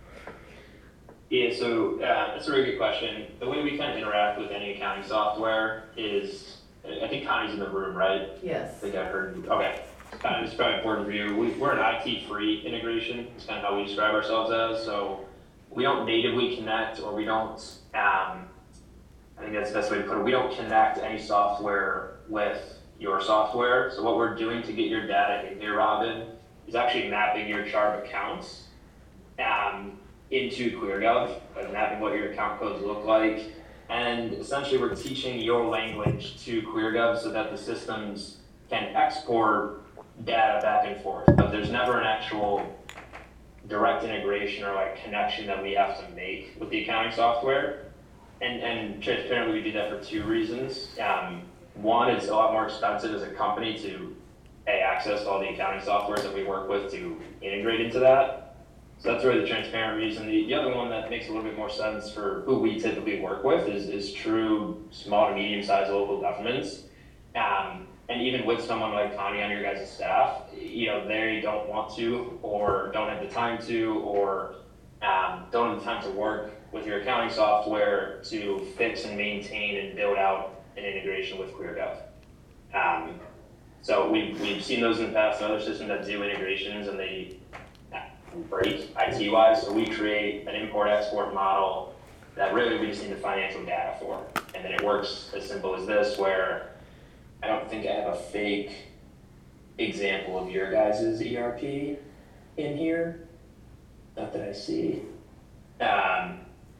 F: Yeah, so uh, that's a really good question. The way we kind of interact with any accounting software is, I think Connie's in the room, right?
A: Yes.
F: I think I heard you. Okay. Kind of, it's probably important for you. We, we're an I T-free integration. It's kind of how we describe ourselves as. So we don't natively connect, or we don't, um, I think that's the best way to put it, we don't connect any software with your software. So what we're doing to get your data in here, Robin, is actually mapping your chart of accounts um, into ClearGov, like mapping what your account codes look like. And essentially we're teaching your language to ClearGov so that the systems can export data back and forth. But there's never an actual direct integration or like connection that we have to make with the accounting software. And, and transparently, we do that for two reasons. Um, one, it's a lot more expensive as a company to pay access to all the accounting softwares that we work with to integrate into that. So that's really the transparent reason. The, the other one that makes a little bit more sense for who we typically work with is, is true small to medium-sized local governments. Um, And even with someone like Connie on your guys' staff, you know, they don't want to, or don't have the time to, or um, don't have the time to work with your accounting software to fix and maintain and build out an integration with ClearGov. Um, so we've, we've seen those in the past, other systems that do integrations and they break I T-wise. So we create an import-export model that really we just need the financial data for. And then it works as simple as this, where I don't think I have a fake example of your guys' E R P in here. Not that I see. Um,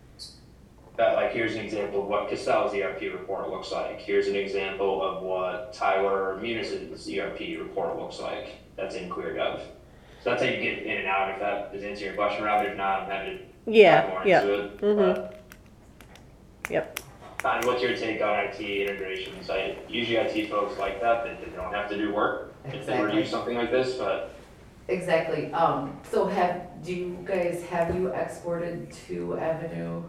F: but like, here's an example of what Castell's E R P report looks like. Here's an example of what Tyler Munis's E R P report looks like. That's in ClearGov. So that's how you get in and out. If that is answering your question, Robert, if not, I'm happy to
D: Yeah,
F: dive more
D: yeah.
F: into it.
D: Mm-hmm.
F: But,
D: Yep.
F: Connie, what's your take on I T integrations? I, usually I T folks like that, that they don't have to do work if they were to
A: Exactly.
F: use something like this, but
A: Exactly. Um, so have, do you guys, have you exported to Avenue?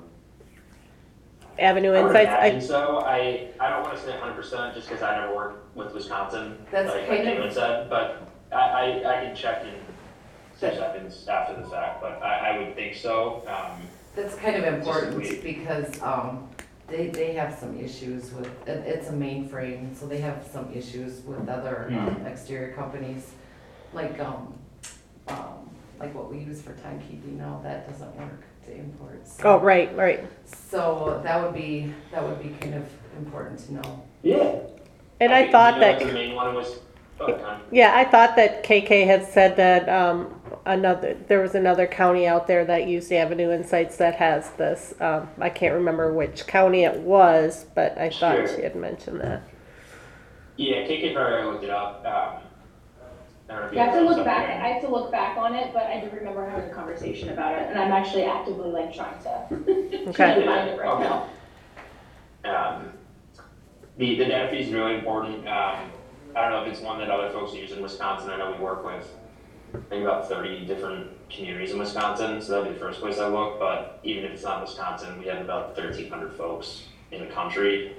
D: Avenue
F: I would
D: Insights.
F: imagine
D: I,
F: so. I, I don't want to say one hundred percent just because I never worked with Wisconsin,
A: That's
F: like
A: kind
F: like
A: of-
F: Caitlin said, but I, I, I can check in two seconds after the fact, but I, I would think so. Um,
A: That's kind of important
F: Just
A: because, um, they, they have some issues with, it, it's a mainframe, so they have some issues with other, um, exterior companies. Like, um, um, like what we use for timekeeping now, that doesn't work to import. so-
D: oh, right, right.
A: So that would be, that would be kind of important to know.
F: yeah.
D: And I
F: think,
D: thought
F: you know,
D: that,
F: what the main one was, oh, Connie.
D: yeah, I thought that K K had said that um, another, there was another county out there that used Avenue Insights that has this. Um, I can't remember which county it was, but I thought
F: Sure.
D: she had mentioned that.
F: Yeah, K K probably looked it up. Um, I don't know if you
E: I have to
F: know
E: look
F: something.
E: back, I have to look back on it, but I do remember having a conversation about it, and I'm actually actively like trying to,
D: Okay.
E: trying to find it right
F: Okay.
E: now.
F: Um, the, the data feed is really important. Um, I don't know if it's one that other folks use in Wisconsin. I know we work with, I think, about thirty different communities in Wisconsin, so that'd be the first place I look. But even if it's not Wisconsin, we have about thirteen hundred folks in the country.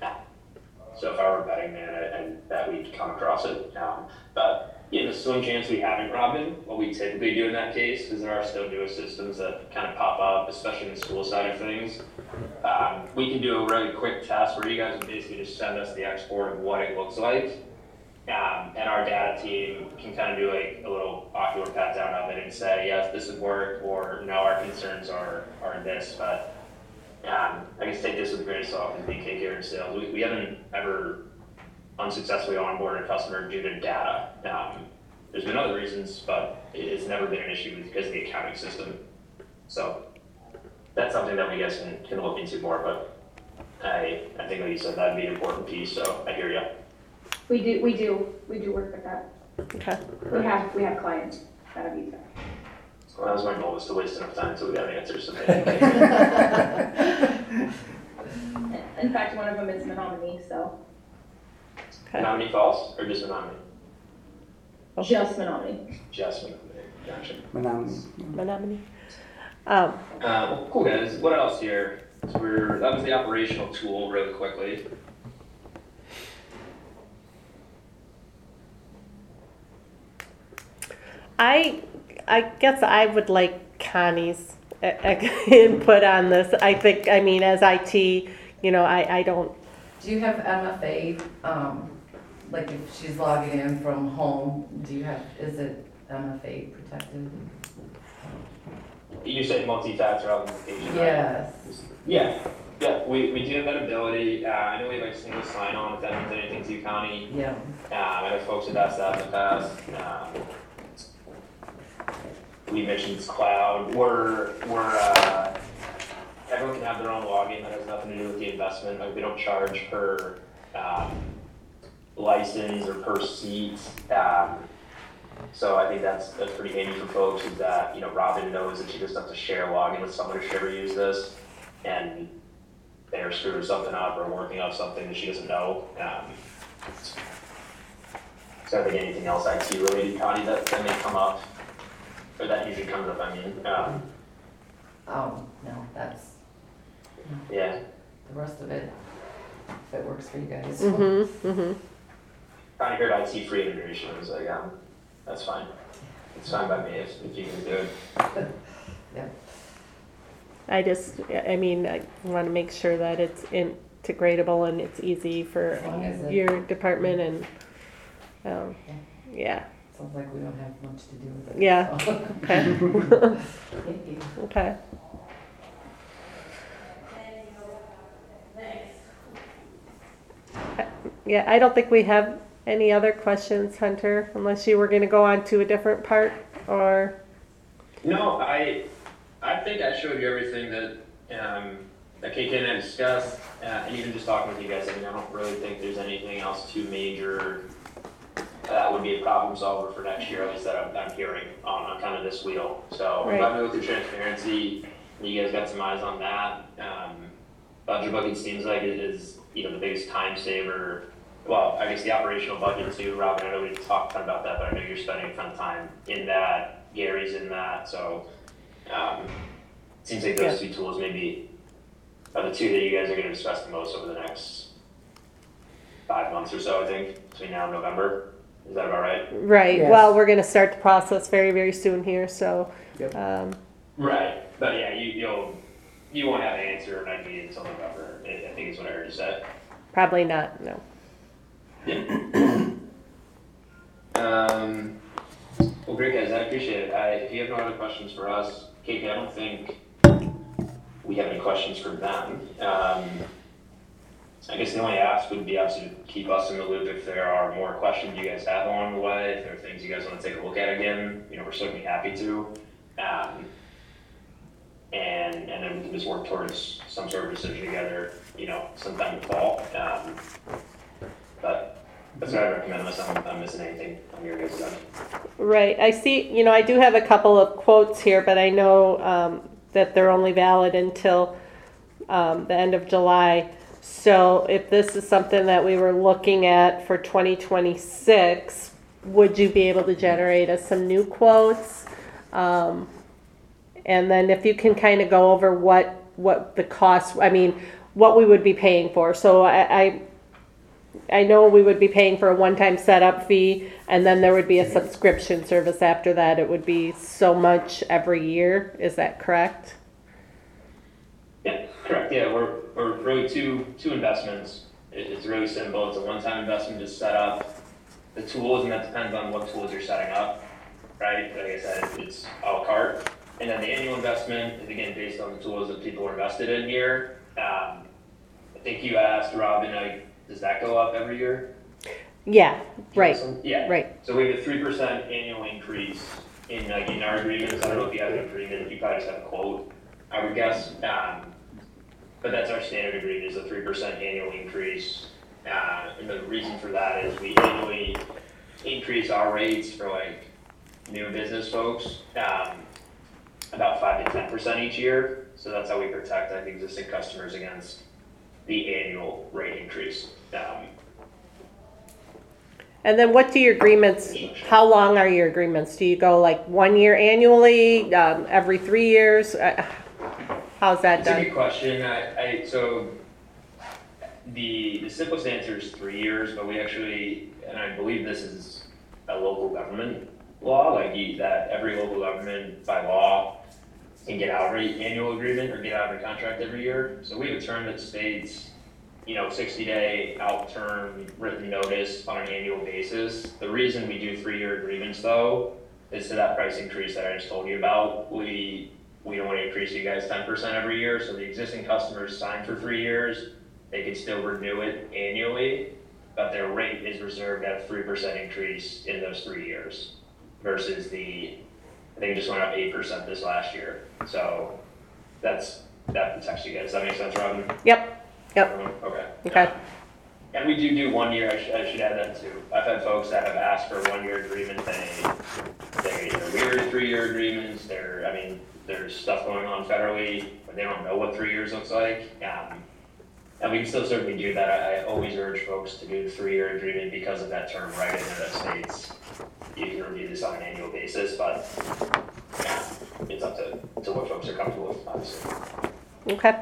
F: So if I were betting man, I, I bet we'd come across it. Um, but in the slim chance we haven't, Robin, what we typically do in that case, because there are still newer systems that kind of pop up, especially in the school side of things, um, we can do a really quick test where you guys would basically just send us the export of what it looks like. Um, and our data team can kind of do like a little ocular pat down of it and say, yes, this would work, or no, our concerns are, are this. But um, I guess take this with a grain of salt as being K K in sales. We, we haven't ever unsuccessfully onboarded a customer due to data. Um, there's been other reasons, but it's never been an issue because of the accounting system. So that's something that we guys can, can look into more, but I, I think like you said, that'd be an important piece, so I hear you.
E: We do, we do, we do work with that.
D: Okay.
E: We have, we have clients that have used that.
F: Well, that was my goal, was to waste enough time until we got answers. So
E: In fact, one of them is Menominee, so
D: Okay.
F: Menominee Falls, or just Menominee?
E: just Menominee.
F: Just Menominee, gotcha.
B: Menominee.
D: Menominee. Um,
F: Uh, well, cool guys, what else here? So we're, that was the operational tool really quickly.
D: I, I guess I would like Connie's uh, uh, input on this. I think, I mean, as I T, you know, I, I don't,
A: Do you have M F A, um, like if she's logging in from home, do you have, is it M F A protected?
F: You said multi-factor authentication, right?
A: Yes.
F: Yeah, yeah, we, we do have that ability. Uh, I know we have like single sign-on, if that means anything to you, Connie.
A: Yeah.
F: Um, I know folks have asked that in the past. Um, we mentioned cloud. We're, we're, uh, everyone can have their own login. That has nothing to do with the investment. Like, we don't charge per, um, license or per seat. Um, so I think that's, that's pretty handy for folks is that, you know, Robin knows that she doesn't have to share login with someone if she ever use this. And they're screwing something up or working on something that she doesn't know. Um, so I think anything else I T related, Connie, that, that may come up, or that usually comes up, I mean, um,
A: Oh, no, that's,
F: yeah.
A: the rest of it, if it works for you guys.
D: mm-hmm, mm-hmm.
F: Connie heard I T free integration, I was like, um, that's fine. It's fine by me if, if you can do it.
A: Yeah.
D: I just, I mean, I want to make sure that it's integratable and it's easy for
A: As long as it-
D: your department and, um, yeah,
A: Sounds like we don't have much to do with it.
D: Yeah.
A: so.
D: okay,
A: Thank you.
D: okay. Yeah, I don't think we have any other questions, Hunter, unless you were going to go on to a different part or,
F: No, I, I think I showed you everything that, um, that K K and I discussed, uh, and even just talking with you guys, I mean, I don't really think there's anything else too major that would be a problem solver for next year, at least that I'm, I'm hearing on, on kind of this wheel. So I'm
D: Right.
F: glad with the transparency, you guys got some eyes on that. Um, budget booking seems like it is, you know, the biggest time saver. Well, I guess the operational budget too, Robin, I know we talked a ton about that, but I know you're spending a ton of time in that, Gary's in that, so, um, seems like those two tools maybe are the two that you guys are gonna discuss the most over the next five months or so, I think, between now and November. Is that about right?
D: right,
B: Yes.
D: well, we're going to start the process very, very soon here, so,
B: Yep.
D: um,
F: Right, but yeah, you, you'll, you won't have an answer or an idea until November, I I think is what I heard you say.
D: probably not, no.
F: Um, well, great guys, I appreciate it. I, if you have no other questions for us, K K, I don't think we have any questions for them. Um, I guess the only ask would be obviously to keep us in the loop if there are more questions you guys have along the way, if there are things you guys want to take a look at again, you know, we're certainly happy to. Um, and, and then we can just work towards some sort of decision together, you know, sometime in the fall. Um, but that's what I recommend unless I'm, I'm missing anything on your guys' end.
D: Right, I see, you know, I do have a couple of quotes here, but I know um, that they're only valid until um, the end of July. So if this is something that we were looking at for twenty twenty-six, would you be able to generate us some new quotes? Um, and then if you can kind of go over what, what the cost, I mean, what we would be paying for. So I, I I know we would be paying for a one-time setup fee, and then there would be a subscription service after that. It would be so much every year. Is that correct?
F: Yeah, correct. Yeah, we're, we're really two, two investments. It, it's really simple. It's a one-time investment to set up the tools, and that depends on what tools you're setting up, right? Like I said, it's a la carte. And then the annual investment is again based on the tools that people are invested in here. Um, I think you asked Robin, like, does that go up every year?
D: Yeah, right,
F: Yeah.
D: right.
F: So we have a three percent annual increase in, like, in our agreements. I don't know if you have an agreement, you probably just have a quote, I would guess. Um, but that's our standard agreement, is a three percent annual increase. Uh, and the reason for that is we annually increase our rates for, like, new business folks, um, about five to ten percent each year. So that's how we protect, like, existing customers against the annual rate increase. Um,
D: And then what do your agreements, how long are your agreements? Do you go like one year annually, um, every three years? Uh, How's that
F: It's a good
D: done?
F: question. I, I, so the, the simplest answer is three years, but we actually, and I believe this is a local government law, like you, that every local government by law can get out of an annual agreement or get out of a contract every year. So we have a term that states, you know, sixty day out term written notice on an annual basis. The reason we do three-year agreements though, is to that price increase that I just told you about. We, we don't want to increase you guys ten percent every year. So the existing customers sign for three years, they can still renew it annually, but their rate is reserved at a three percent increase in those three years versus the, I think it just went up eight percent this last year. So that's, that protects you guys. Does that make sense, Robin?
D: Yep, yep,
F: Okay.
D: okay.
F: And we do do one year, I should, I should add that too. I've had folks that have asked for a one year agreement, they, they, they're weird at three year agreements, they're, I mean, there's stuff going on federally, but they don't know what three years looks like. Um, and we can still certainly do that. I, I always urge folks to do the three year agreement because of that term right in there that states you can review this on an annual basis, but yeah, it's up to, to what folks are comfortable with, obviously.
D: Okay.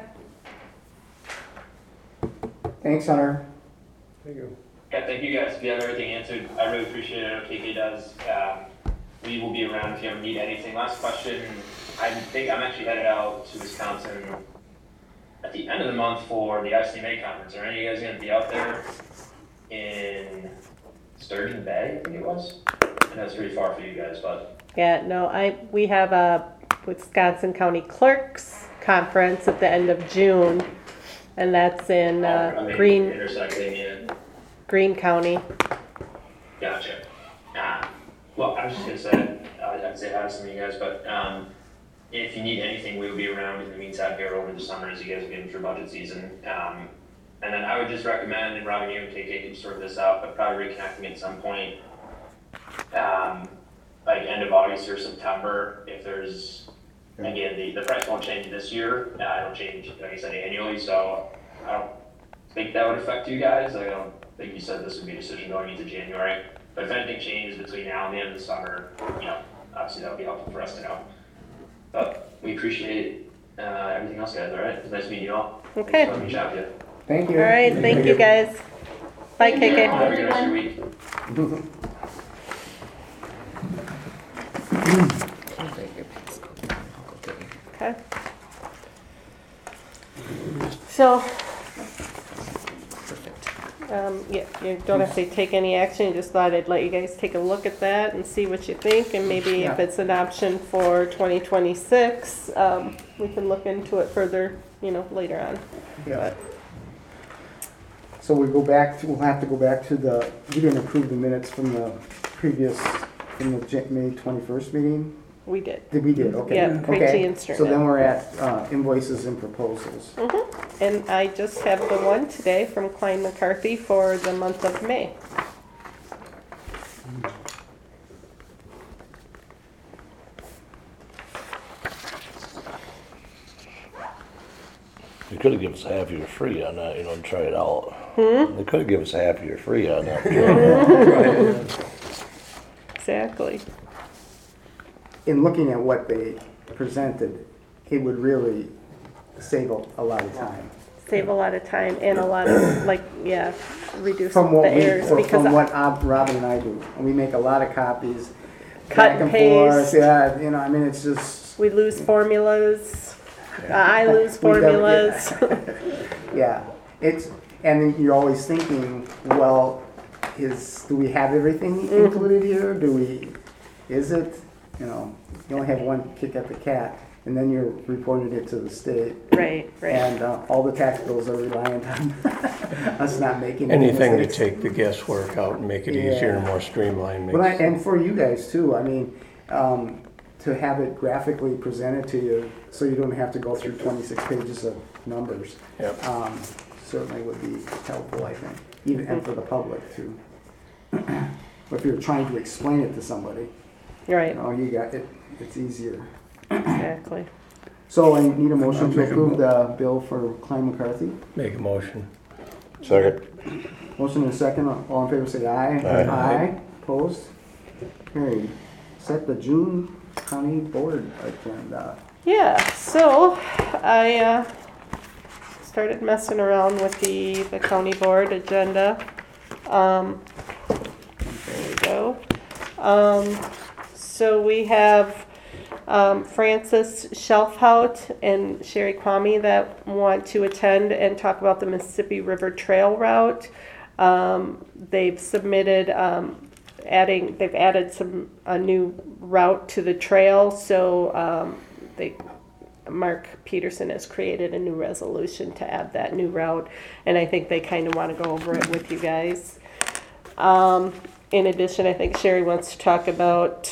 B: Thanks, Hunter.
F: Yeah, thank you guys. If you have everything answered, I really appreciate it. I know K K does. Um, we will be around if you ever need anything. Last question. I think I'm actually headed out to Wisconsin at the end of the month for the I C M A conference. Are any of you guys going to be out there in Sturgeon Bay, I think it was? I know it's pretty far for you guys, but
D: Yeah, no, I, we have a Wisconsin County Clerks Conference at the end of June, and that's in
F: I
D: uh,
F: mean,
D: Green,
F: intersecting in.
D: Green County.
F: Gotcha. Ah, well, I was just gonna say, uh, I'd say hi to some of you guys, but um, if you need anything, we will be around in the meantime here over the summer as you guys get in for budget season. Um, and then I would just recommend, and Robin, you and K K can sort this out, but probably reconnecting at some point, um, like end of August or September, if there's, again, the, the price won't change this year. Uh, it'll change, like I said, annually, so I don't think that would affect you guys. I don't think you said this would be a decision going into January. But if anything changes between now and the end of the summer, you know, obviously that would be helpful for us to know. But we appreciate uh, everything else, guys, all right? It was nice meeting you all.
D: Okay.
F: Thanks for letting me chat with you.
B: Thank
D: All
B: you.
D: right, thank you guys. Bye,
E: Thank
D: K
E: you.
D: K.
F: Have a good rest of your week.
D: Okay. So, um, yeah, you don't have to take any action, you just thought I'd let you guys take a look at that and see what you think, and maybe if
B: Yeah.
D: it's an option for twenty twenty-six, um, we can look into it further, you know, later on.
B: Yeah. So we go back to, we'll have to go back to the, we didn't approve the minutes from the previous, from the Jan- May twenty-first meeting?
D: We did.
B: Did we did, okay.
D: Yeah, Craig
B: Okay.
D: T. and Stern.
B: So then we're at uh, invoices and proposals.
D: Mm-hmm. And I just have the one today from Klein McCarthy for the month of May.
C: You could have given us a half year free on that, you know, and try it out.
D: Hmm?
C: They could have given us a half year free on that.
D: Exactly.
B: In looking at what they presented, it would really save a, a lot of time.
D: Save a lot of time and a lot of, like, yeah, reduce
B: From what
D: the
B: we,
D: errors
B: or
D: because
B: from
D: I-
B: what Ob- Robin and I do, we make a lot of copies.
D: Cut
B: back
D: and
B: forth.
D: paste.
B: Yeah, you know, I mean, it's just.
D: we lose formulas. Uh, I lose
B: We don't-
D: formulas.
B: Yeah, it's, and you're always thinking, well, is, do we have everything
D: Mm-hmm.
B: included here? Do we, is it, you know, you only have one kick at the cat. and then you're reporting it to the state.
D: Right, right.
B: And uh, all the tax bills are reliant on us not making any
G: Anything to
B: mistakes.
G: take the guesswork out and make it easier and
B: Yeah.
G: more streamlined.
B: But I,
G: makes-
B: and for you guys too, I mean, um, to have it graphically presented to you, so you don't have to go through twenty-six pages of numbers,
G: Yep.
B: um, certainly would be helpful, I think, even, and for the public too. If you're trying to explain it to somebody, you
D: Right,
B: know, you got it, it's easier.
D: exactly.
B: So I need a motion
G: I'll
B: to
G: make a
B: approve the bill for Klein McCarthy.
G: Make a motion.
C: Second.
B: Motion and a second, all in favor say aye.
C: Aye.
B: Aye, opposed, carried. Set the June county board agenda.
D: Yeah, so I uh, started messing around with the, the county board agenda. Um, there we go. Um, so we have um, Francis Shelfhout and Sherry Kwame that want to attend and talk about the Mississippi River Trail route. Um, they've submitted um, adding, they've added some, a new route to the trail, so um, they, Mark Peterson has created a new resolution to add that new route, and I think they kind of want to go over it with you guys. Um, in addition, I think Sherry wants to talk about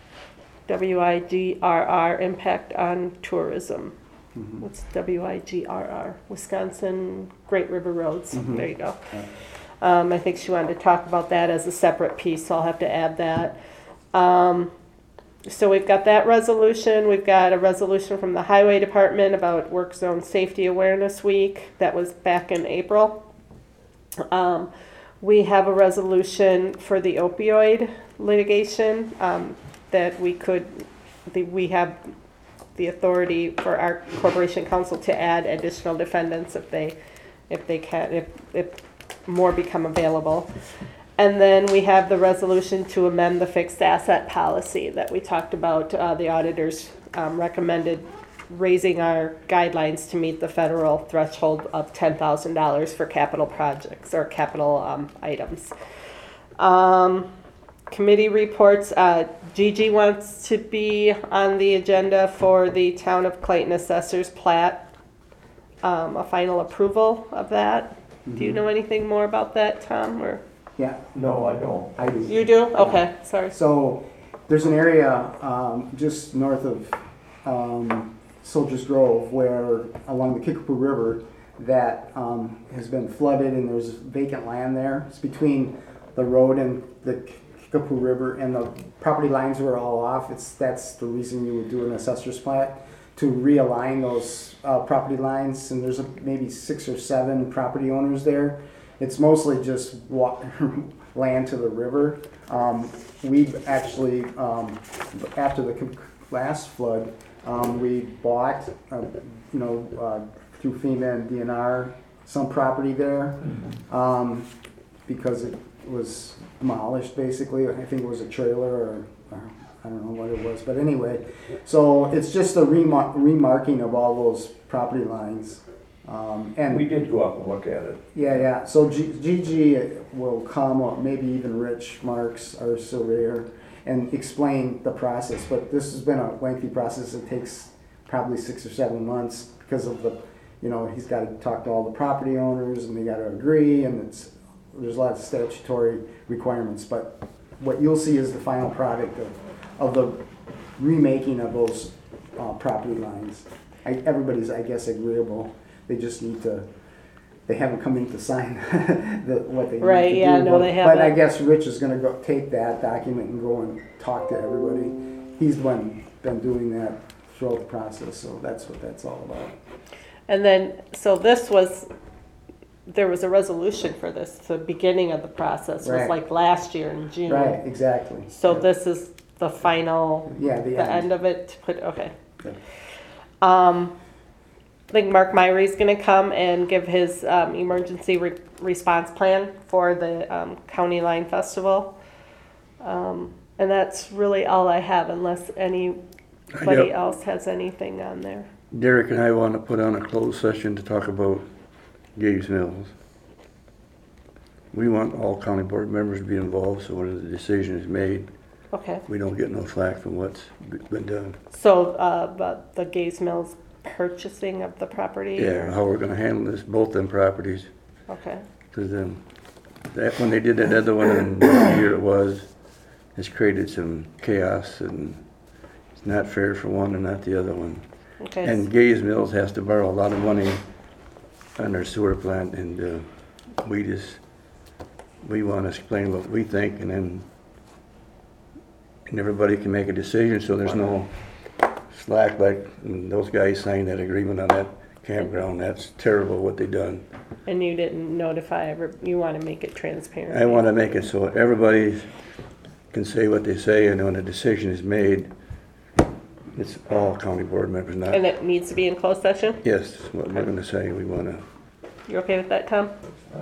D: W I G R R impact on tourism. What's W I G R R? Wisconsin Great River Roads. There you go. Um, I think she wanted to talk about that as a separate piece, so I'll have to add that. Um, so we've got that resolution. We've got a resolution from the Highway Department about Work Zone Safety Awareness Week. That was back in April. Um, we have a resolution for the opioid litigation um, that we could, the, we have the authority for our corporation council to add additional defendants if they, if they can, if, if more become available. And then we have the resolution to amend the fixed asset policy that we talked about. Uh, the auditors um, recommended raising our guidelines to meet the federal threshold of ten thousand dollars for capital projects or capital um, items. Um, committee reports, uh, Gigi wants to be on the agenda for the Town of Clayton Assessor's plat, um, a final approval of that. Do you know anything more about that, Tom, or?
B: Yeah,
H: No, I don't.
B: I do.
D: You do? Okay, sorry.
B: So there's an area um, just north of um, Soldiers Grove where along the Kickapoo River that um, has been flooded and there's vacant land there. It's between the road and the Kickapoo River and the property lines were all off. It's that's the reason you would do an assessor's plat, to realign those uh, property lines, and there's a, maybe six or seven property owners there. It's mostly just wa- land to the river. Um, we actually, um, after the c- last flood, um, we bought, uh, you know, uh, through FEMA and D N R, some property there um, because it was demolished basically. I think it was a trailer or, or I don't know what it was, but anyway, so it's just a remar- remarking of all those property lines. Um, and
H: We did go up and look at it.
B: yeah, yeah. So G- Gigi will come, or maybe even Rich Marks, our surveyor, and explain the process. But this has been a lengthy process. It takes probably six or seven months because of the, you know, he's got to talk to all the property owners and they got to agree, and it's there's a lot of statutory requirements. But what you'll see is the final product of, of the remaking of those uh, property lines. I, everybody's, I guess, agreeable. They just need to, they haven't come in to sign the, what they need
D: Right,
B: to
D: yeah,
B: do.
D: no,
B: but,
D: they
B: But I
D: haven't.
B: guess Rich is gonna go take that document and go and talk to everybody. He's the one been doing that throughout the process, so that's what that's all about.
D: And then, so this was, there was a resolution for this, the beginning of the process was
B: Right.
D: like last year in June.
B: Right, exactly.
D: So
B: Yeah.
D: this is the final,
B: Yeah, the
D: the
B: end.
D: end of it to put, okay.
B: Yeah.
D: Um, I think Mark Myrie's gonna come and give his, um, emergency re- response plan for the, um, County Line Festival. Um, and that's really all I have unless anybody
I: Yep.
D: else has anything on there.
I: Derek and I want to put on a closed session to talk about Gabe's Mills. We want all county board members to be involved, so when the decision is made,
D: Okay,
I: we don't get no slack from what's been done.
D: so, uh, but the Gays Mills purchasing of the property?
I: Yeah,
D: or-
I: how we're gonna handle this, both them properties,
D: Okay,
I: cause then, that, when they did that other one in the year it was, it's created some chaos and it's not fair for one and not the other one.
D: okay.
I: And Gays Mills has to borrow a lot of money on their sewer plant, and uh, we just, we want to explain what we think, and then, and everybody can make a decision, so there's no slack, like when those guys signed that agreement on that campground. That's terrible what they done.
D: And you didn't notify, ever- you want to make it transparent?
I: I want to make it so everybody can say what they say, and when a decision is made, it's all county board members, not,
D: And it needs to be in closed session?
I: yes, what we're going to say, we want to.
D: You okay with that, Tom?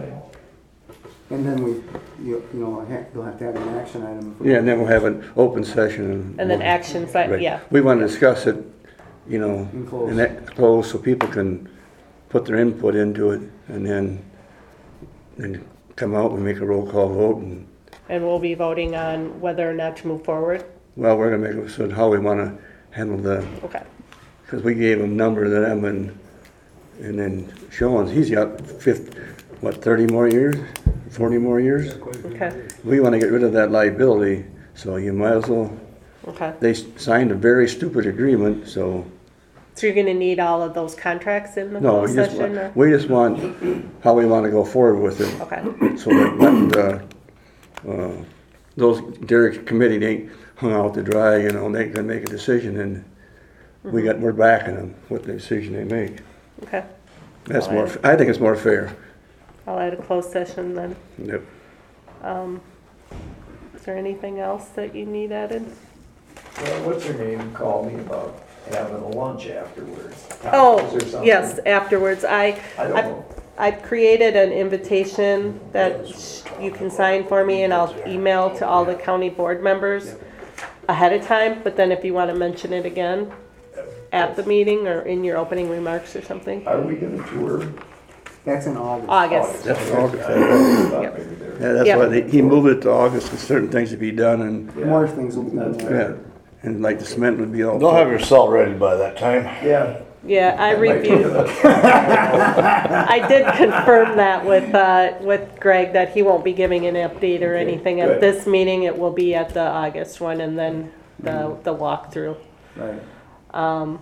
B: And then we, you, you know, ha- you'll have to have an action item. if we-
I: Yeah, and then we'll have an open session.
D: And then action, side,
I: Right.
D: yeah,
I: We want to discuss it, you know,
B: In close.
I: in that close, so people can put their input into it, and then, then come out, we make a roll call vote, and,
D: and we'll be voting on whether or not to move forward?
I: well, we're gonna make it, so how we want to handle the,
D: Okay,
I: because we gave them number to them, and, and then Sean's, he's got fifty, what, thirty more years, forty more years?
D: okay,
I: We want to get rid of that liability, so you might as well,
D: okay.
I: they signed a very stupid agreement, so.
D: So you're gonna need all of those contracts in the
I: No, we
D: closed
I: just,
D: session,
I: want-
D: or?
I: we just want how we want to go forward with it,
D: Okay,
I: so that, uh, uh, those, Derek's committee ain't hung out to dry, you know, they can make a decision, and we got, we're backing them, what the decision they make.
D: okay.
I: That's
D: All
I: more,
D: right.
I: I think it's more fair.
D: I'll add a closed session then.
I: Yep.
D: Um, is there anything else that you need added?
H: Well, what's her name called me about having a lunch afterwards.
D: Oh,
H: Is there something?
D: yes, afterwards, I,
H: I don't
D: I,
H: know.
D: I've created an invitation that sh- you can sign for me, and I'll email to all the county board members ahead of time, but then if you want to mention it again at the meeting or in your opening remarks or something.
H: Are we gonna tour?
B: That's in August.
D: August.
I: That's August.
H: I thought
D: Yep.
H: maybe there-
I: Yeah, that's
D: Yep.
I: why they, he moved it to August, with certain things to be done, and,
B: More things will be
H: That's
B: done.
I: yeah, and like the cement would be all.
C: They'll have your salt ready by that time.
H: Yeah.
D: Yeah, I
H: I'd like to
D: reviewed,
H: get a-
D: I did confirm that with, uh, with Greg, that he won't be giving an update or
H: Okay,
D: anything at
H: good.
D: this meeting. It will be at the August one, and then the, the walkthrough.
B: Right.
D: Um,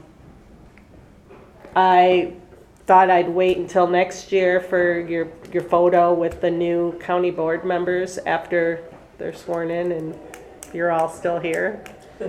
D: I thought I'd wait until next year for your, your photo with the new county board members after they're sworn in and you're all still here.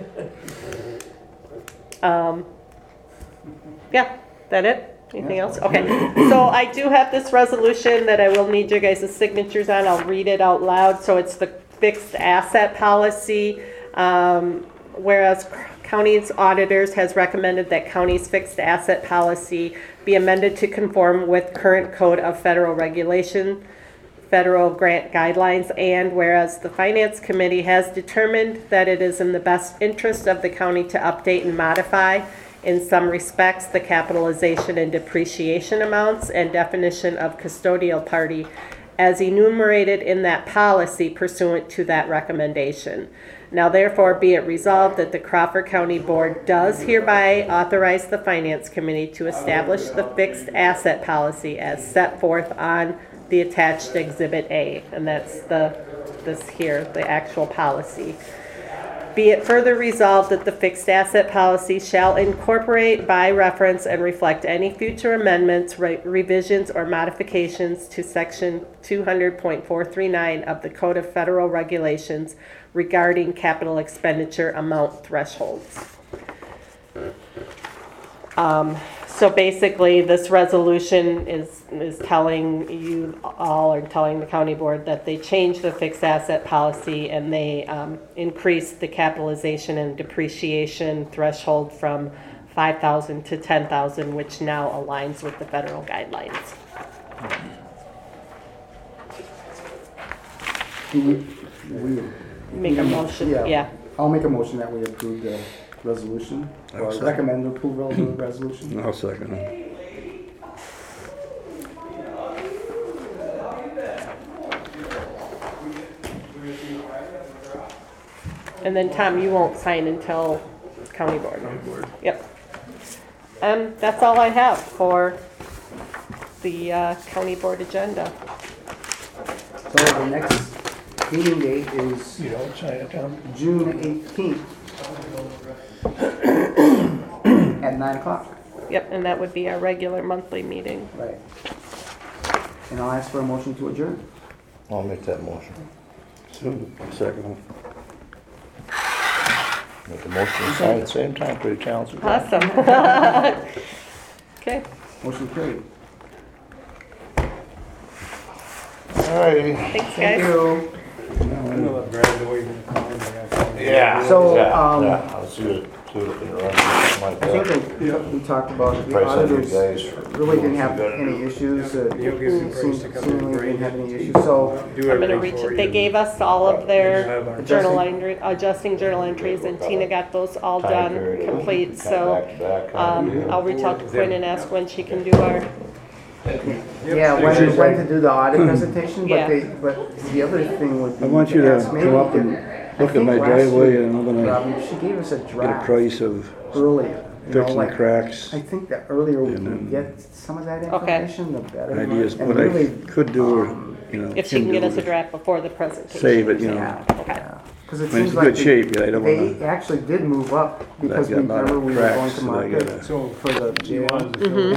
D: Um, yeah, that it? Anything else? Okay, so I do have this resolution that I will need your guys' signatures on. I'll read it out loud. So it's the fixed asset policy. Um, whereas county's auditors has recommended that county's fixed asset policy be amended to conform with current code of federal regulation, federal grant guidelines, and whereas the finance committee has determined that it is in the best interest of the county to update and modify in some respects the capitalization and depreciation amounts and definition of custodial party as enumerated in that policy pursuant to that recommendation. Now therefore be it resolved that the Crawford County Board does hereby authorize the Finance Committee to establish the fixed asset policy as set forth on the attached Exhibit A, and that's the, this here, the actual policy. Be it further resolved that the fixed asset policy shall incorporate by reference and reflect any future amendments, re- revisions, or modifications to section two hundred point four three nine of the Code of Federal Regulations regarding capital expenditure amount thresholds. Um, so basically, this resolution is, is telling you all, or telling the county board, that they changed the fixed asset policy and they um, increased the capitalization and depreciation threshold from five thousand to ten thousand, which now aligns with the federal guidelines.
B: Do we, we,
D: Make a motion,
B: Yeah.
D: yeah.
B: I'll make a motion that we approve the resolution,
I: I'll
B: or
I: second.
B: recommend approval of the resolution.
I: I'll second it.
D: And then Tom, you won't sign until county board. Yep. Um, that's all I have for the uh, county board agenda.
B: So the next meeting date is
G: You don't sign it, Tom?
B: June eighteenth at nine o'clock.
D: Yep, and that would be our regular monthly meeting.
B: Right. And I'll ask for a motion to adjourn.
C: I'll make that motion.
I: So, second one.
C: Make a motion and sign at the same time for the council.
D: Awesome. Okay.
B: Motion carried.
C: Alrighty.
D: Thanks,
B: Thank
D: guys.
B: you.
C: Yeah.
B: So,
C: Yeah,
B: um,
C: yeah, I'll see what, see what it can run, something like
B: I think
C: that.
B: that we talked about the
C: Price on you
B: auditors
C: guys for-
B: really didn't have
C: what you gotta
B: any
C: do.
B: issues. uh,
J: You'll get some price to
B: seemed-
J: come
B: Seemingly
J: in.
B: didn't have any issues, so
J: Do
D: I'm gonna
J: everything
D: reach
J: for
D: it. They
J: you.
D: gave us all of their
J: Adjusting.
D: journal entry, adjusting journal entries, and Tina got those all
C: Time
D: done,
C: period,
D: complete,
C: kind of
D: so,
C: back to back kind of
D: um,
C: deal.
D: I'll reach out to Quinn and ask when she can do our,
B: yeah, when, when to do the audit presentation,
D: Yeah.
B: but they, but the other thing would be.
I: I want you to
B: ask maybe
I: come up
B: to-
I: and
B: I
I: look at
B: think
I: my
B: last
I: driveway,
B: week,
I: and I'm gonna
B: Robin, she gave us a
I: get a
B: draft
I: price of
B: earlier. you know,
I: fixing the
B: like,
I: cracks,
B: I think that earlier we
I: And
B: can
I: then-
B: get some of that
D: Okay.
B: information, the better.
I: ideas,
B: And
I: what I
B: really,
I: could do, or,
B: um,
I: you know.
D: if she can get
I: do
D: us a
I: is
D: draft before the presentation.
I: Save it, you know.
B: Yeah,
D: Okay.
B: yeah. Cause it
I: I mean,
B: seems
I: it's
B: like
I: good
B: they-
I: shape, yeah, I don't
B: they
I: wanna,
B: actually did move up because we
I: got a lot of
B: remember we were going
I: cracks
B: to
I: that I
B: market
I: gotta-
J: So,
B: for the jail.
J: you wanted to
D: Mhm.